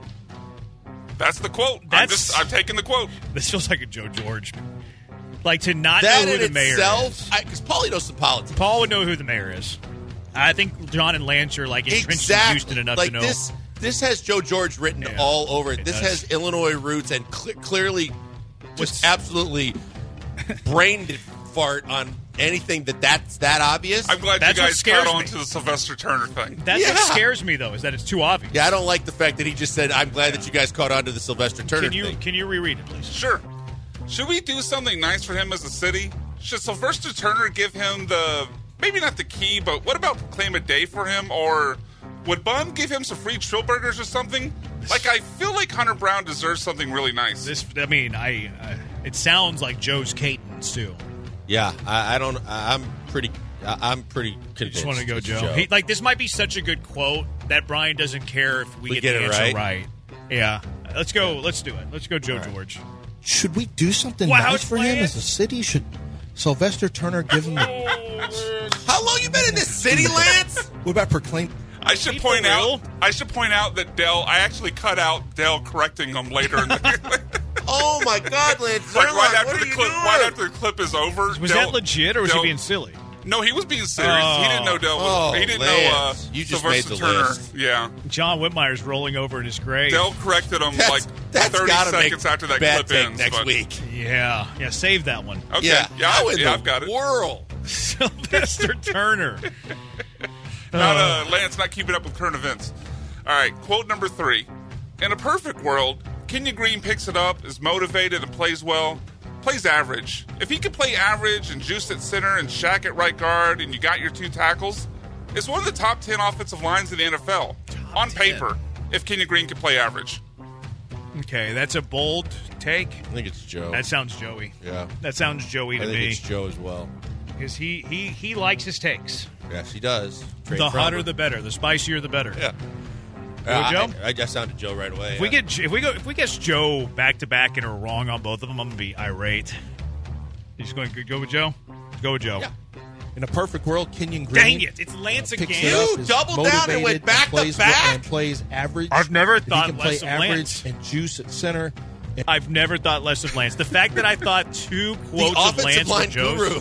That's the quote. I'm That's- just, I'm taking the quote. This feels like a Joe George. Like to not That know who in the mayor itself, is. because Paulie knows some politics. Paul would know who the mayor is. I think John and Lance are like entrenched Exactly. in Houston enough like to know. this, this has Joe George written Yeah, all over it. it This does. has Illinois roots and cle clearly just What's- absolutely brain fart on anything that that's that obvious. I'm glad That's you what guys scares caught on me. to the Sylvester Turner thing. That's Yeah. what scares me, though, is that it's too obvious. yeah, I don't like the fact that he just said, "I'm glad that you guys caught on to the Sylvester Turner Can you thing." can you reread it, please? Sure. Should we do something nice for him as a city? Should Sylvester Turner give him the, maybe not the key, but what about proclaim a day for him? Or would Bun give him some free Trill Burgers or something? Like, I feel like Hunter Brown deserves something really nice. This, I mean, I. Uh, it sounds like Joe's Catons too. Yeah, I, I don't. I, I'm pretty. I, I'm pretty convinced. You just want to go, it's Joe. He, like this might be such a good quote that Brian doesn't care if we, We get, get the it answer right? right. Yeah, let's go. Let's do it. Let's go, Joe George. Should we do something Wow, nice for him Lance. as a city? Should Sylvester Turner give him the... How long you been in this city, Lance? What about proclaim... I should Be point for out. real? I should point out that Dell. I actually cut out Dell correcting him later in the. Oh my God, Lance! like Zerline, right after what the are you clip. doing? Right after the clip is over. Was Dell- that legit or was Dell- he being silly? No, he was being serious. Oh. He didn't know Dell. Was, Oh, he didn't know uh, Lance, you just Sylvester made the Turner. list. Yeah, John Whitmire's rolling over in his grave. Dell corrected him That's, like that's thirty gotta seconds make after that bad clip take ends. next but- week. Yeah, yeah. Save that one. Okay, Yeah, yeah, how I, in yeah the I've got it. world? Sylvester Turner. Not uh, Lance not keeping up with current events. All right, quote number three. In a perfect world, Kenyon Green picks it up, is motivated, and plays well. Plays average. If he could play average and Juice at center and Shaq at right guard and you got your two tackles, it's one of the top ten offensive lines in the N F L. On paper, if Kenyon Green could play average. Okay, that's a bold take. I think it's Joe. That sounds Joey. yeah, That sounds Joey I to think me it's Joe as well. because he, he he likes his takes. Yes, he does. Trade The hotter, Frommer. the better. The spicier, the better. Yeah. Go, Uh, Joe? I, I just sounded Joe right away. If we yeah. get if we go if we guess Joe back to back and are wrong on both of them, I'm gonna be irate. You just going to go with Joe? Go with Joe. Yeah. In a perfect world, Kenyon Green... Dang it! It's Lance uh, picks again. it up, You is doubled down and went motivated, back to plays back? well- And plays average. I've never If he thought can less play of average Lance. and Juice at center... and I've never thought less of Lance. The fact that I thought two the quotes of offensive Lance line were Joe's. guru.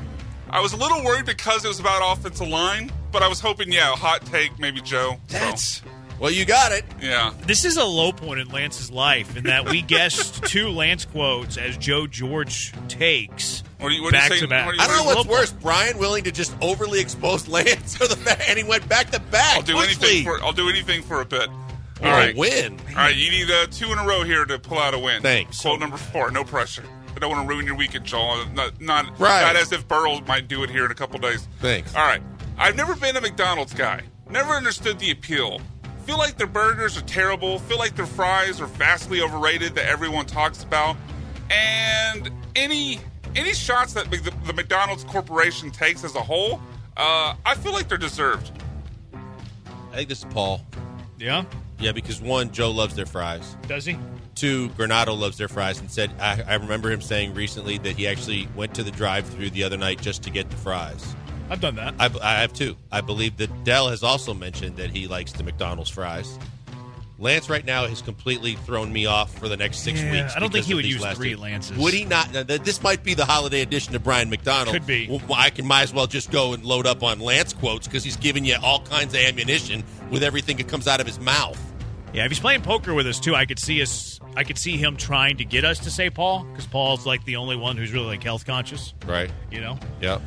I was a little worried because it was about offensive line, but I was hoping, yeah, a hot take, maybe Joe. So, That's Well, you got it. yeah. this is a low point in Lance's life in that we guessed two Lance quotes as Joe George takes. What do you, what do you back say, to back. what do you- I don't know what what's do you- worse, Brian willing to just overly expose Lance, or the fact, and he went back to back. I'll do Bush anything League. for I'll do anything for a bit. Or All right, a win. All right, you need uh, two in a row here to pull out a win. Thanks. Quote number four. No pressure. I don't want to ruin your weekend, Joel. Not not, Right. not as if Burrow might do it here in a couple days. Thanks. All right. I've never been a McDonald's guy. Never understood the appeal. Feel like their burgers are terrible. Feel like their fries are vastly overrated that everyone talks about. And any any shots that the, the McDonald's Corporation takes as a whole, uh, I feel like they're deserved. I think this is Paul. Yeah? Yeah, because one, Joe loves their fries. Does he? Two, Granado loves their fries and said, I, I remember him saying recently that he actually went to the drive-thru the other night just to get the fries. I've done that. I, I have too. I believe that Dell has also mentioned that he likes the McDonald's fries. Lance right now has completely thrown me off for the next six Yeah, weeks. I don't think because he of would these use last three two. Lances. Would he not? Now, th- This might be the holiday edition of Brian McDonald. Could be. Well, I can might as well just go and load up on Lance quotes because he's giving you all kinds of ammunition with everything that comes out of his mouth. Yeah, if he's playing poker with us too, I could see us. I could see him trying to get us to say Paul because Paul's like the only one who's really like health conscious. Right. You know. Yep.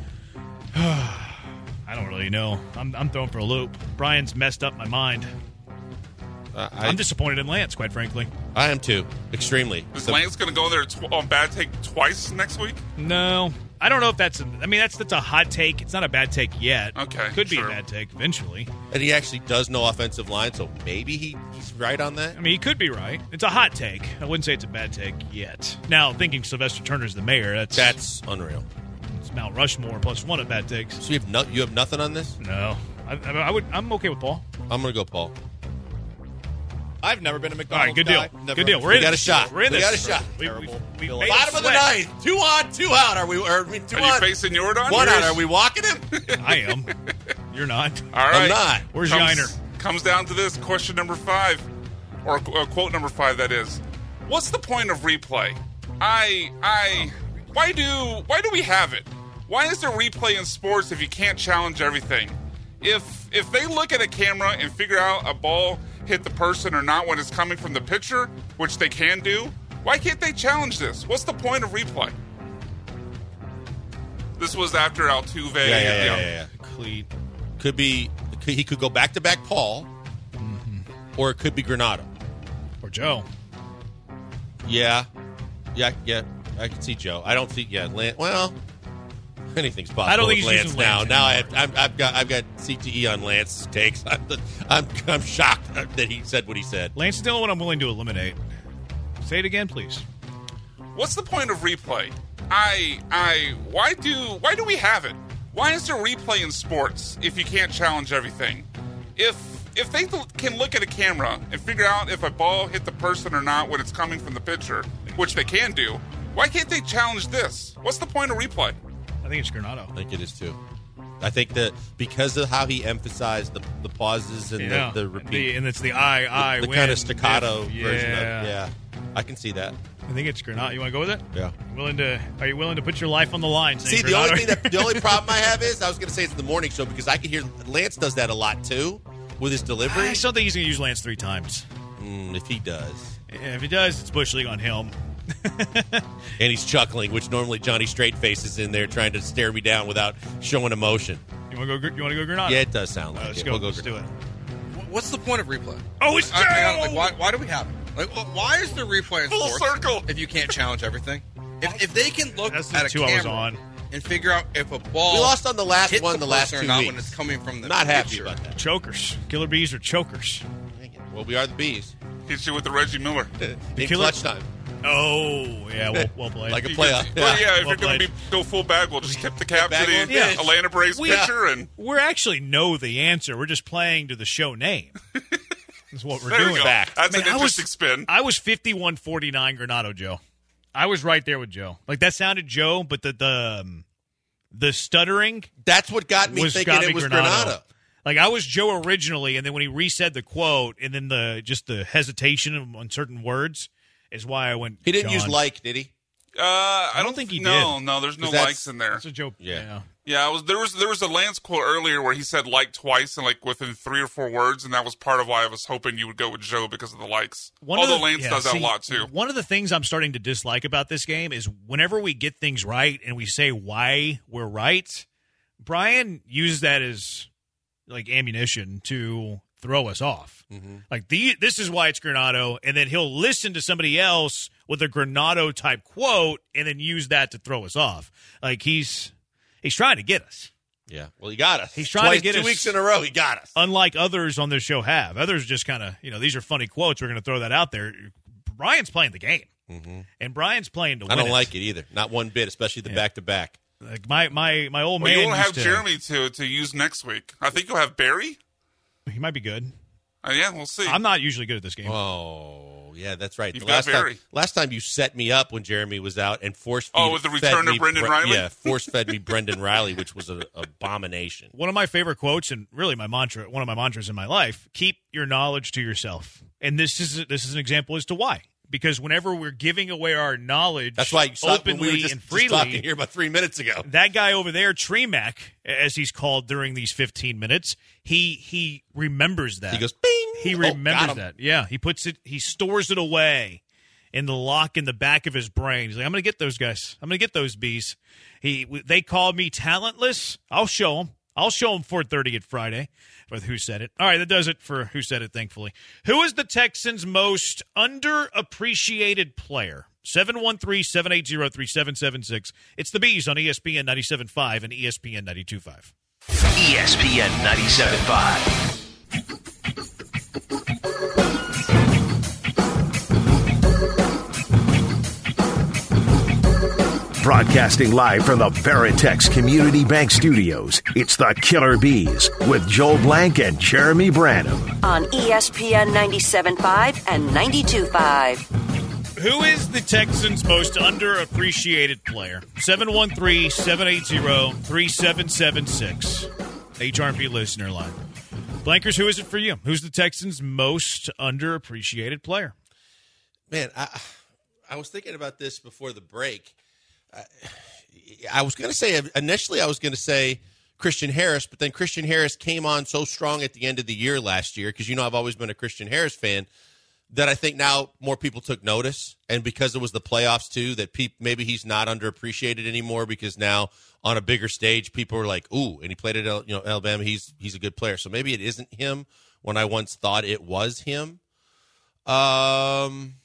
I don't really know. I'm I'm thrown for a loop. Brian's messed up my mind. Uh, I, I'm disappointed in Lance, quite frankly. I am too. Extremely. Is The- Lance going to go there tw- on bad take twice next week? No, I don't know if that's. A, I mean, that's that's a hot take. It's not a bad take yet. Okay, could be sure. a bad take eventually. and he actually does know offensive line, so maybe he, he's right on that. I mean, he could be right. It's a hot take. I wouldn't say it's a bad take yet. Now, thinking Sylvester Turner's the mayor, that's That's unreal. it's Mount Rushmore plus one at bad takes. So you have no, you have nothing on this? No, I, I, I would. I'm okay with Paul. I'm going to go Paul. I've never been a All McDonald's right, good deal. guy. Never Good deal. We're We in got this. a shot. We're in We this. got a shot. We, we, Terrible. we Feel made like- it Bottom of the sweat. ninth. Two on, two out. Are we? Or, I mean, two Are you on. facing Jordan? One out. Yours? Are we walking him? I am. You're not. All right. I'm not. Where's comes, Yiner? Comes down to this question number five, or uh, quote number five. That is, what's the point of replay? I, I, why do, why do we have it? Why is there replay in sports if you can't challenge everything? If, if they look at a camera and figure out a ball hit the person or not when it's coming from the pitcher, which they can do, why can't they challenge this? What's the point of replay? This was after Altuve. Yeah, yeah, yeah, you know, yeah, yeah. Cleat. Could be. Could, he could go back to back Paul, or it could be Granado. Or Joe. Yeah, yeah, yeah. I can see Joe. I don't think. Yeah, Lance. Well, anything's possible. I don't think with he's Lance using now. Lance now I anymore. have, I've, I've got I've got C T E on Lance's takes. I'm, I'm I'm shocked that he said what he said. Lance is the only one I'm willing to eliminate. Say it again, please. What's the point of replay? I, I, why do, why do we have it? Why is there replay in sports if you can't challenge everything? If, if they th- can look at a camera and figure out if a ball hit the person or not when it's coming from the pitcher, which they can do, why can't they challenge this? What's the point of replay? I think it's Granado. I think it is too. I think that because of how he emphasized the, the pauses and Yeah. the, the repeat, The- and it's the I, I, the, the win, kind of staccato if, version of yeah. yeah, I can see that. I think it's Granado. You want to go with it? Yeah. Willing to? Are you willing to put your life on the line? See, saying the only Granado? thing that the only problem I have is I was going to say it's the morning show because I can hear Lance does that a lot too with his delivery. I still think he's going to use Lance three times. Mm, if he does, Yeah, if he does, it's Bush League on him. and he's chuckling, which normally Johnny Straightface is in there trying to stare me down without showing emotion. You want to go? You want to go Granado? Yeah, it does sound like Uh, let's it. go. We'll go Let's do it. What's the point of replay? Oh, it's I- I- Joe! like, why, why do we have it? Like, wh- why is there replay in Full sports circle. if you can't challenge everything? If, if they can look That's the at a two I was camera on. and figure out if a ball We lost on the last hit one the the last person two or not weeks. when it's coming from the Not happy pitcher. about that. Chokers. Killer bees are chokers. Well, we are the bees. Hit you with the Reggie Miller. In killer- clutch time. Oh, yeah, well, well played. Like a playoff. Well, yeah, if Well you're going to played. be go full bag, we'll just tip the cap Bag to on the fish. Atlanta Braves We- pitcher, and we actually know the answer. We're just playing to the show name. That's what we're there doing. we go. That's Man, an I was- interesting spin. I was fifty-one forty-nine Granado, Joe. I was right there with Joe. Like, that sounded Joe, but the the, um, the stuttering That's what got me was thinking got it me was Granado. Granado. Like, I was Joe originally, and then when he resaid the quote, and then the just the hesitation on certain words is why I went. He didn't John. use like, did he? Uh, I, don't think he no, did. No, there's no 'Cause that's- likes in there. That's a Joe. Yeah. Yeah. Yeah, it was, there was there was a Lance quote earlier where he said like twice and like within three or four words, and that was part of why I was hoping you would go with Joe because of the likes. One Although the, Lance yeah, does that see, a lot too. One of the things I'm starting to dislike about this game is whenever we get things right and we say why we're right, Brian uses that as like ammunition to throw us off. Mm-hmm. Like the this is why it's Granado, and then he'll listen to somebody else with a Granado type quote and then use that to throw us off. Like he's he's trying to get us. Yeah, well, he got us. He's trying Twice, to get two us. Two weeks in a row, he got us. Unlike others on this show have. Others just kind of, you know, these are funny quotes. We're going to throw that out there. Brian's playing the game. Mm-hmm. And Brian's playing to win I don't it. like it either. Not one bit, especially the Yeah. back-to-back. Like my, my, my old well, man you won't have used to- Jeremy to, to use next week. I think you'll have Barry. He might be good. Uh, yeah, we'll see. I'm not usually good at this game. Oh, yeah, that's right. You've The got last Barry. time, last time you set me up when Jeremy was out and force Oh, feed- with the fed return of me Brendan Bre- Riley? Yeah, force-fed me Brendan Riley, which was an abomination. One of my favorite quotes, and really my mantra, one of my mantras in my life: keep your knowledge to yourself. And this is this is an example as to why. Because whenever we're giving away our knowledge, That's why you saw when openly we were just, and just freely, talking here about three minutes ago. that guy over there, Tremac, as he's called during these fifteen minutes, he he remembers that. He goes, bing! He Oh, remembers got him. that. Yeah, he puts it, he stores it away in the lock in the back of his brain. He's like, I'm going to get those guys. I'm going to get those bees. He, they called me talentless. I'll show them. I'll show them four thirty at Friday with Who Said It. All right, that does it for Who Said It, thankfully. Who is the Texans' most underappreciated player? seven one three, seven eight zero, three seven seven six. It's the Bees on E S P N ninety-seven point five and E S P N ninety-two point five. E S P N ninety-seven point five. Broadcasting live from the Veritex Community Bank Studios, it's the Killer Bees with Joel Blank and Jeremy Branham. On E S P N ninety-seven point five and ninety-two point five. Who is the Texans' most underappreciated player? seven one three, seven eight zero, three seven seven six. H R P listener line. Blankers, who is it for you? Who's the Texans' most underappreciated player? Man, I, I was thinking about this before the break. I, I was going to say, initially I was going to say Christian Harris, but then Christian Harris came on so strong at the end of the year last year, because, you know, I've always been a Christian Harris fan, that I think now more people took notice. And because it was the playoffs, too, that pe- maybe he's not underappreciated anymore, because now on a bigger stage, people are like, ooh, and he played at you know Alabama, he's he's a good player. So maybe it isn't him when I once thought it was him. Um...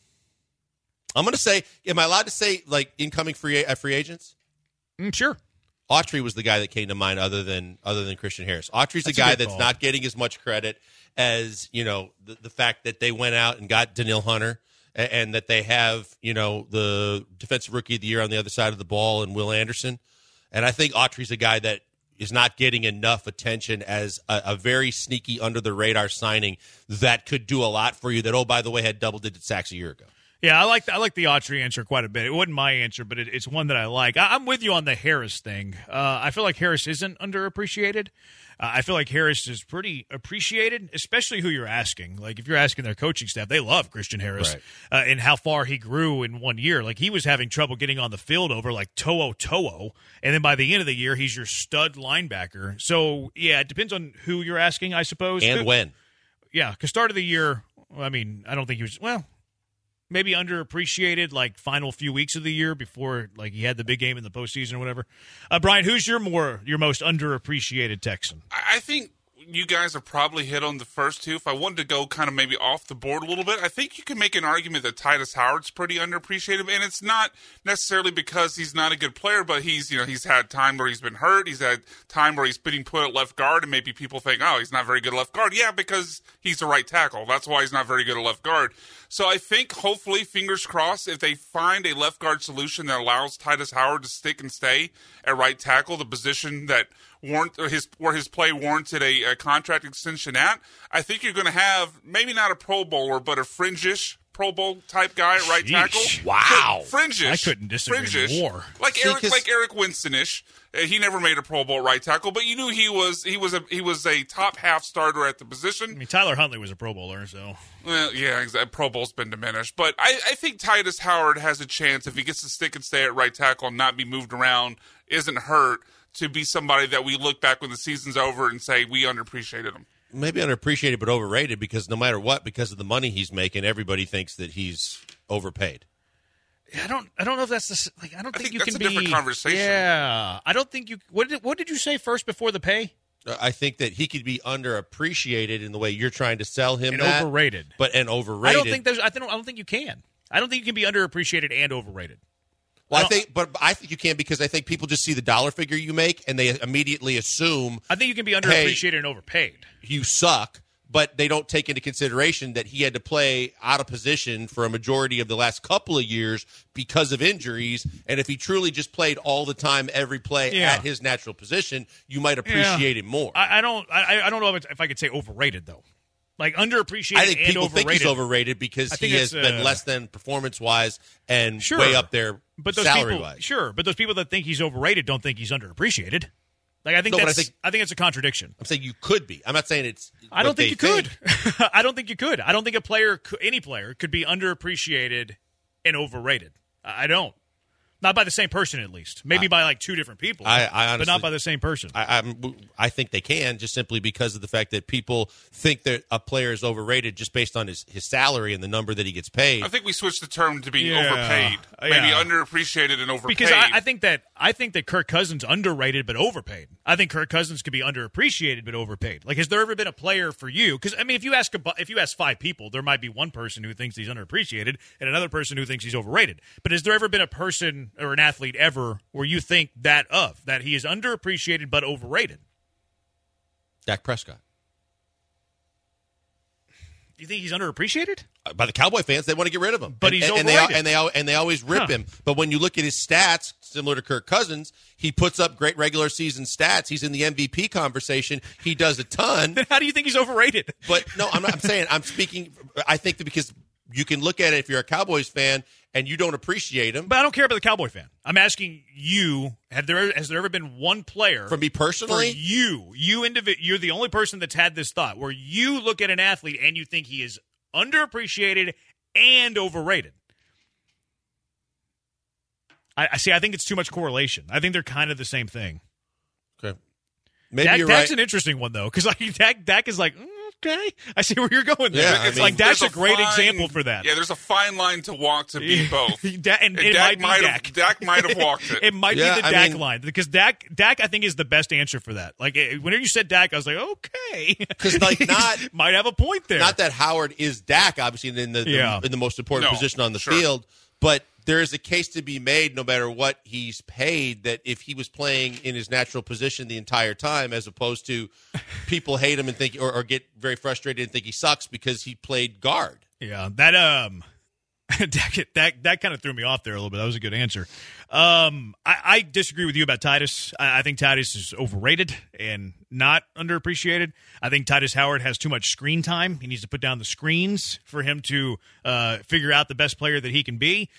I'm going to say, am I allowed to say, like, incoming free uh, free agents? Mm, sure. Autry was the guy that came to mind other than other than Christian Harris. Autry's the That's a guy good that's call. not getting as much credit as, you know, the, the fact that they went out and got Daniil Hunter and, and that they have, you know, the defensive rookie of the year on the other side of the ball and Will Anderson. And I think Autry's a guy that is not getting enough attention as a, a very sneaky under-the-radar signing that could do a lot for you that, oh, by the way, had double-digit sacks a year ago. Yeah, I like the, I like the Autry answer quite a bit. It wasn't my answer, but it, it's one that I like. I, I'm with you on the Harris thing. Uh, I feel like Harris isn't underappreciated. Uh, I feel like Harris is pretty appreciated, especially who you're asking. Like, if you're asking their coaching staff, they love Christian Harris Right. uh, and how far he grew in one year. Like, he was having trouble getting on the field over, like, To'o To'o, and then by the end of the year, he's your stud linebacker. So, yeah, it depends on who you're asking, I suppose. And Who- when. Yeah, because start of the year, I mean, I don't think he was, well, maybe underappreciated, like final few weeks of the year before, like he had the big game in the postseason or whatever. Uh, Brian, who's your more your most underappreciated Texan? I I think you guys have probably hit on the first two. If I wanted to go kind of maybe off the board a little bit, I think you can make an argument that Titus Howard's pretty underappreciated, and it's not necessarily because he's not a good player, but he's you know he's had time where he's been hurt, he's had time where he's been put at left guard, and maybe people think, oh, he's not very good at left guard. Yeah, because he's a right tackle. That's why he's not very good at left guard. So I think, hopefully, fingers crossed, if they find a left guard solution that allows Titus Howard to stick and stay at right tackle, the position that warrant or his where his play warranted a, a contract extension at, I think you're going to have maybe not a Pro Bowler, but a fringish Pro Bowl type guy at right Sheesh. tackle. Wow. Fringish. I couldn't disagree Fringish. more. Like See, Eric, 'cause- like Eric Winston-ish. Uh, he never made a Pro Bowl right tackle, but you knew he was he was a he was a top half starter at the position. I mean, Tyler Huntley was a Pro Bowler, so. Well, yeah, exactly. Pro Bowl's been diminished, but I, I think Titus Howard has a chance if he gets to stick and stay at right tackle and not be moved around, isn't hurt, to be somebody that we look back when the season's over and say we underappreciated him. Maybe underappreciated but overrated because no matter what, because of the money he's making, everybody thinks that he's overpaid. I don't. I don't know if that's the. s- Like, I don't I think, think you that's can a be. different conversation. Yeah, I don't think you. What did What did you say first before the pay? Uh, I think that he could be underappreciated in the way you're trying to sell him, And that, overrated. but and overrated. I don't think there's. I don't. I don't think you can. I don't think you can be underappreciated and overrated. Well, I, don't- think, but I think you can because I think people just see the dollar figure you make and they immediately assume I think you can be underappreciated and overpaid. you suck. But they don't take into consideration that he had to play out of position for a majority of the last couple of years because of injuries. And if he truly just played all the time, every play Yeah. at his natural position, you might appreciate Yeah. him more. I, I don't. I, I don't know if, it's, if I could say overrated though. Like underappreciated I think and people overrated. think he's overrated because I he think has it's, been uh, less than performance wise and Sure. way up there But those salary people, wise. sure. But those people that think he's overrated don't think he's underappreciated. Like I think No, but I that's. I think- think, it's a contradiction. I'm saying you could be. I'm not saying it's. I don't what think they you could. I don't think you could. I don't think a player, cou- any player, could be underappreciated and overrated. I I don't. Not by the same person, at least. Maybe I- by like two different people. I, I but honestly, not by the same person. I, I'm, I think they can just simply because of the fact that people think that a player is overrated just based on his, his salary and the number that he gets paid. I think we switched the term to being Yeah. overpaid, maybe Yeah. underappreciated and overpaid. Because I, I think that I think that Kirk Cousins underrated but overpaid. I think Kirk Cousins could be underappreciated but overpaid. Like, has there ever been a player for you? Because I mean, if you ask a, bu- if you ask five people, there might be one person who thinks he's underappreciated and another person who thinks he's overrated. But has there ever been a person or an athlete ever where you think that of that he is underappreciated but overrated? Dak Prescott. Do you think he's underappreciated? Uh, By the Cowboy fans, they want to get rid of him, But and, he's and they overrated. and they al- and they always rip Huh. him. But when you look at his stats, similar to Kirk Cousins, he puts up great regular season stats. He's in the M V P conversation. He does a ton. Then how do you think he's overrated? But no, I'm not. I'm saying I'm speaking. I think that because you can look at it if you're a Cowboys fan and you don't appreciate him. But I don't care about the Cowboy fan. I'm asking you: Have there has there ever been one player For me personally, for you, you individ, you're the only person that's had this thought where you look at an athlete and you think he is underappreciated and overrated? I, I see. I think it's too much correlation. I think they're kind of the same thing. okay, maybe Dak, you're Dak's right. an interesting one though, because like Dak, Dak is like, mm, okay, I see where you're going there. Yeah, I it's mean, like Dak's a There's great fine- example for that. Yeah, there's a fine line to walk to be both. Da- and, And it Dak might be might have- Dak. Dak might have walked it. It might Yeah, be the I Dak mean- line because Dak, Dak, I think is the best answer for that. Like eh, whenever you said Dak, I was like, okay, 'Cause, like, not- might have a point there. Not that Howard is Dak, obviously in the, the Yeah. in the most important No, position on the sure. field, but there is a case to be made, no matter what he's paid, that if he was playing in his natural position the entire time, as opposed to people hate him and think or, or get very frustrated and think he sucks because he played guard. Yeah, that um, Dak, that that kind of threw me off there a little bit. That was a good answer. Um, I, I disagree with you about Titus. I, I think Titus is overrated and not underappreciated. I think Titus Howard has too much screen time. He needs to put down the screens for him to uh, figure out the best player that he can be.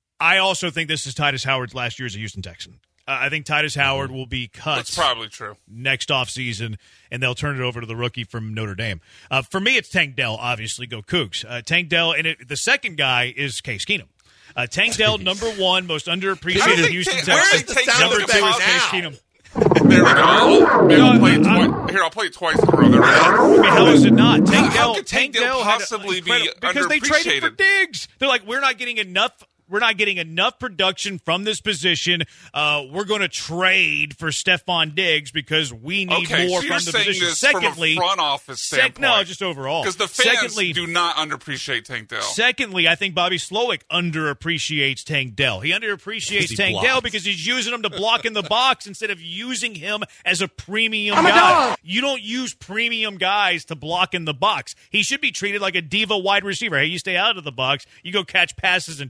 I also think this is Titus Howard's last year as a Houston Texan. Uh, I think Titus Howard will be cut That's probably true. next offseason, and they'll turn it over to the rookie from Notre Dame. Uh, for me, it's Tank Dell, obviously. Go Cougs. Uh, Tank Dell, and it, the second guy is Case Keenum. Uh, Tank Dell, number one, most I don't underappreciated think Houston Tank- where Texan. is the sound Number effect two is now? Case Keenum. There we go. Here, I'll play it I- twice. Here, I'll play it twice in a row. There we I go. mean, how is it not? Tank How Dell, could Tank Dell had a- possibly be incredible- because they traded for underappreciated? Diggs. They're like, we're not getting enough. We're not getting enough production from this position. Uh, we're going to trade for Stephon Diggs because we need Okay, more so from you're the saying position. this Secondly, from a front office sec- standpoint. no, just overall. Because the fans Secondly, do not underappreciate Tank Dell. Secondly, I think Bobby Slowick underappreciates Tank Dell. He underappreciates he Tank blocked. Dell because he's using him to block in the box instead of using him as a premium guy. You don't use premium guys to block in the box. He should be treated like a diva wide receiver. Hey, you stay out of the box, you go catch passes and touchdowns.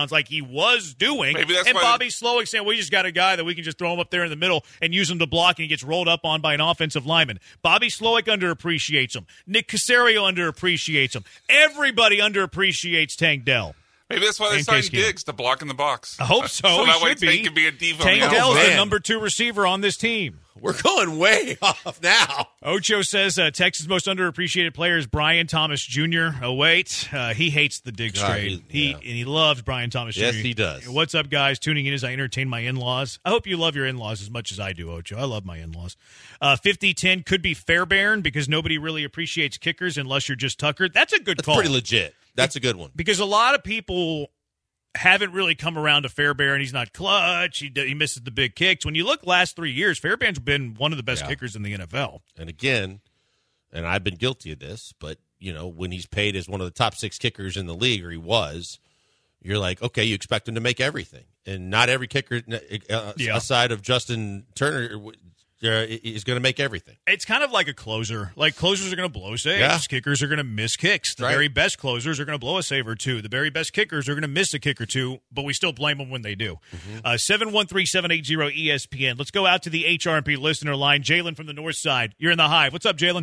sounds like he was doing. Maybe that's and why Bobby Slowick saying, we just got a guy that we can just throw him up there in the middle and use him to block, and he gets rolled up on by an offensive lineman. Bobby Slowick underappreciates him. Nick Caserio underappreciates him. Everybody underappreciates Tank Dell. Maybe that's why they And signed Case Keenum. Diggs to block in the box. I hope so. So he that way should be. Tank can be a diva. Tank on the Dell's outside. the number two receiver on this team. We're going way off now. Ocho says uh, Texas' most underappreciated player is Brian Thomas Junior Oh, wait. Uh, he hates the Diggs God, trade. he- He yeah. And he loves Brian Thomas Yes, Junior he does. What's up, guys? Tuning in as I entertain my in-laws. I hope you love your in-laws as much as I do, Ocho. I love my in-laws. Uh, fifty ten could be Fairbairn because nobody really appreciates kickers unless you're just Tucker. That's a good That's call. pretty legit. That's a good one. Because a lot of people haven't really come around to Fairbairn. He's not clutch. He, he misses the big kicks. When you look last three years, Fairbairn's been one of the best Yeah. kickers in the N F L. And again, and I've been guilty of this, but, you know, when he's paid as one of the top six kickers in the league, or he was, you're like, okay, you expect him to make everything. And not every kicker, uh, Yeah. aside of Justin Turner, uh, is going to make everything. It's kind of like a closer. Like, closers are going to blow saves. Yeah. Kickers are going to miss kicks. The Right. very best closers are going to blow a save or two. The very best kickers are going to miss a kick or two, but we still blame them when they do. Mm-hmm. Uh, seven one three, seven eight zero, E S P N. Let's go out to the H R and P listener line. Jalen from the north side. You're in the Hive. What's up, Jalen?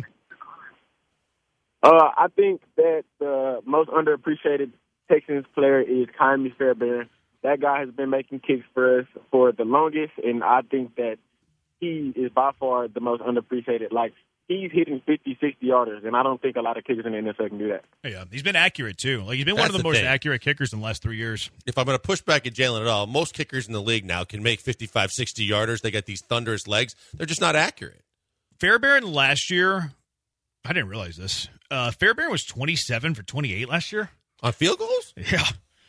Uh, I think that the most underappreciated Texans player is Kymie Fairbairn. That guy has been making kicks for us for the longest, and I think that he is by far the most underappreciated. Like, he's hitting fifty, sixty-yarders, and I don't think a lot of kickers in the N F L can do that. Yeah, he's been accurate, too. Like, he's been one That's of the, the most thing. accurate kickers in the last three years. If I'm going to push back at Jalen at all, most kickers in the league now can make fifty-five, sixty yarders. They got these thunderous legs. They're just not accurate. Fairbairn last year, I didn't realize this. Uh, Fairbairn was twenty-seven for twenty-eight last year. On field goals? Yeah.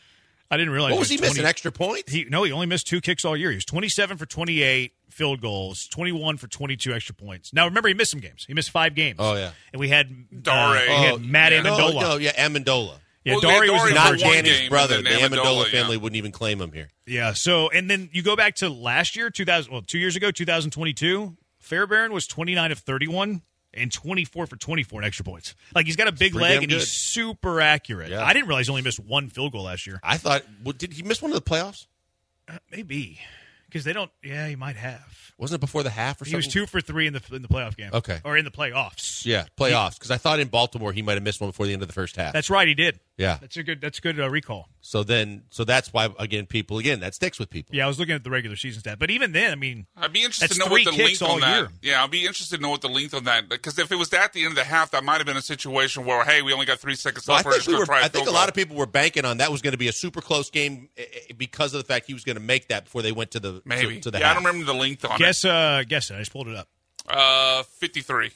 I didn't realize. What was he twenty missing, extra points? He, no, he only missed two kicks all year. He was twenty-seven for twenty-eight field goals, twenty-one for twenty-two extra points. Now, remember, he missed some games. He missed five games. Oh, yeah. And we had, Dare. uh, we had Oh, Matt yeah. Amendola. No, no, yeah, Amendola. Yeah, Well, Dari yeah, was Dari in was the Not one first game. Danny's game, brother. and The then Amendola, Amendola, family yeah. wouldn't even claim him here. Yeah, so, and then you go back to last year, two thousand, well, two years ago, two thousand twenty-two, Fairbairn was twenty-nine of thirty-one and twenty-four for twenty-four in extra points. Like, he's got a big pretty leg, damn and good. he's super accurate. Yeah. I didn't realize he only missed one field goal last year. I thought, well, did he miss one of the playoffs? Uh, maybe. Because they don't, yeah, he might have. Wasn't it before the half or He something? was two for three in the in the playoff game. Okay. Or in the playoffs. Yeah, playoffs. Because I thought in Baltimore he might have missed one before the end of the first half. That's right, he did. Yeah. That's a good that's a good uh, recall. So then, so that's why, again, people, again, that sticks with people. Yeah, I was looking at the regular season stat. But even then, I mean, I'd be interested that's to know three what the kicks length on all that. year. Yeah, I'd be interested to know what the length on that. Because if it was at the end of the half, that might have been a situation where, hey, we only got three seconds Well, I left. We're think, just we going were, to try a I think a field lot goal. of people were banking on that was going to be a super close game eh, eh, because of the fact he was going to make that before they went to the Maybe. to, to the yeah, half. I don't remember the length on guess uh guess it. I just pulled it up. it. Uh, fifty-three.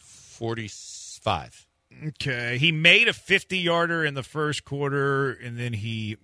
forty-five. Okay. He made a fifty yarder in the first quarter, and then he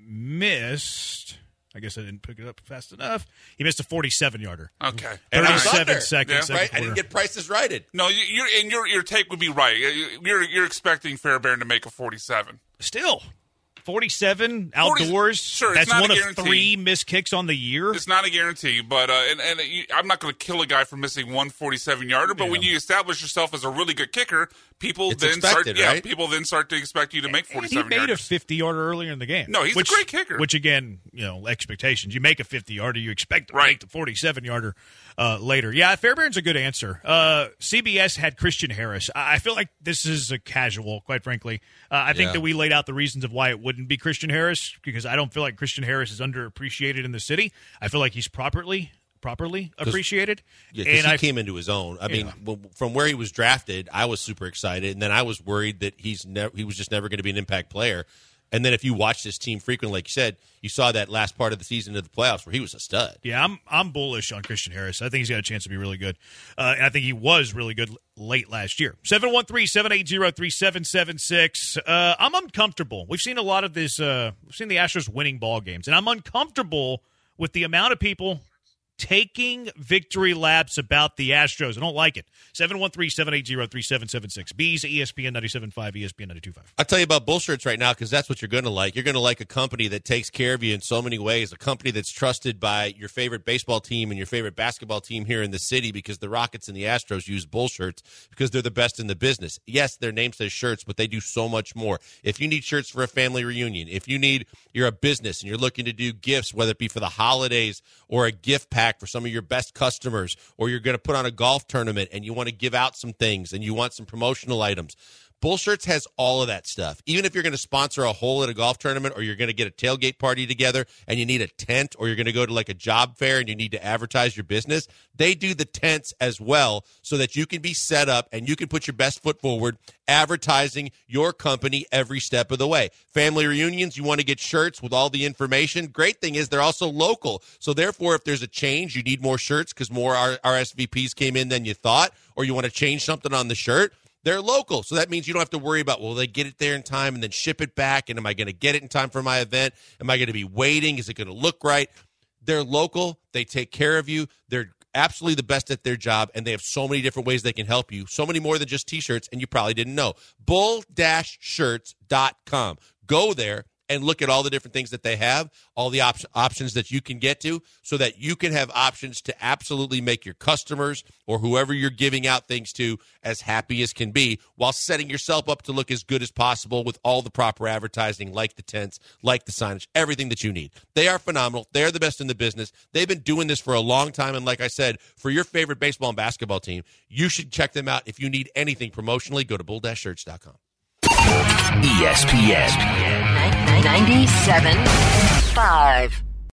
missed. I guess I didn't pick it up fast enough. He missed a forty-seven yarder. Okay. And I was thirty-seven under. seconds. Yeah. second Right? I quarter. didn't get prices righted. No, you, you're, and your your take would be right. You're you're expecting Fairbairn to make a forty-seven. Still, forty-seven outdoors. Sure, it's That's not one a of guarantee. three missed kicks on the year. It's not a guarantee, but uh, and, and you, I'm not going to kill a guy for missing one forty-seven yarder. But Yeah. when you establish yourself as a really good kicker, people It's then expected, start. Yeah, right? people then start to expect you to make And he forty-seven made yards. a fifty yarder earlier in the game. No, he's a which, great kicker. Which again, you know, expectations. You make a fifty yarder, you expect to Right. make the forty-seven yarder uh, later. Yeah, Fairbairn's a good answer. Uh, C B S had Christian Harris. I I feel like this is a casual, quite frankly. Uh, I think Yeah. that we laid out the reasons of why it wouldn't be Christian Harris because I don't feel like Christian Harris is underappreciated in the city. I feel like he's properly properly appreciated. Yeah, because and he I came into his own. I mean, Yeah. w- from where he was drafted, I was super excited, and then I was worried that he's never he was just never going to be an impact player. And then if you watch this team frequently, like you said, you saw that last part of the season of the playoffs where he was a stud. Yeah, I'm I'm bullish on Christian Harris. I think he's got a chance to be really good. Uh, and I think he was really good l- late last year. seven one three, seven eight zero, three seven seven six. Uh, I'm uncomfortable. We've seen a lot of this. Uh, we've seen the Astros winning ball games, and I'm uncomfortable with the amount of people taking victory laps about the Astros. I don't like it. seven one three, seven eight zero, three seven seven six. B's E S P N ninety-seven point five, E S P N ninety-two point five. I'll tell you about Bull Shirts right now because that's what you're going to like. You're going to like a company that takes care of you in so many ways, a company that's trusted by your favorite baseball team and your favorite basketball team here in the city because the Rockets and the Astros use Bull Shirts because they're the best in the business. Yes, their name says shirts, but they do so much more. If you need shirts for a family reunion, if you need, you're a business and you're looking to do gifts, whether it be for the holidays or a gift pack for some of your best customers, or you're going to put on a golf tournament and you want to give out some things and you want some promotional items, Bull Shirts has all of that stuff. Even if you're going to sponsor a hole at a golf tournament or you're going to get a tailgate party together and you need a tent, or you're going to go to like a job fair and you need to advertise your business, they do the tents as well so that you can be set up and you can put your best foot forward advertising your company every step of the way. Family reunions, you want to get shirts with all the information. Great thing is they're also local. So therefore, if there's a change, you need more shirts because more R S V Ps came in than you thought, or you want to change something on the shirt, they're local. So that means you don't have to worry about, will they get it there in time and then ship it back? And am I going to get it in time for my event? Am I going to be waiting? Is it going to look right? They're local. They take care of you. They're absolutely the best at their job, and they have so many different ways they can help you. So many more than just T-shirts, and you probably didn't know. bull dash shirts dot com. Go there and look at all the different things that they have, all the op- options that you can get to, so that you can have options to absolutely make your customers or whoever you're giving out things to as happy as can be, while setting yourself up to look as good as possible with all the proper advertising, like the tents, like the signage, everything that you need. They are phenomenal. They're the best in the business. They've been doing this for a long time, and like I said, for your favorite baseball and basketball team, you should check them out. If you need anything promotionally, go to bull dash shirts dot com. E S P N ninety-seven point five.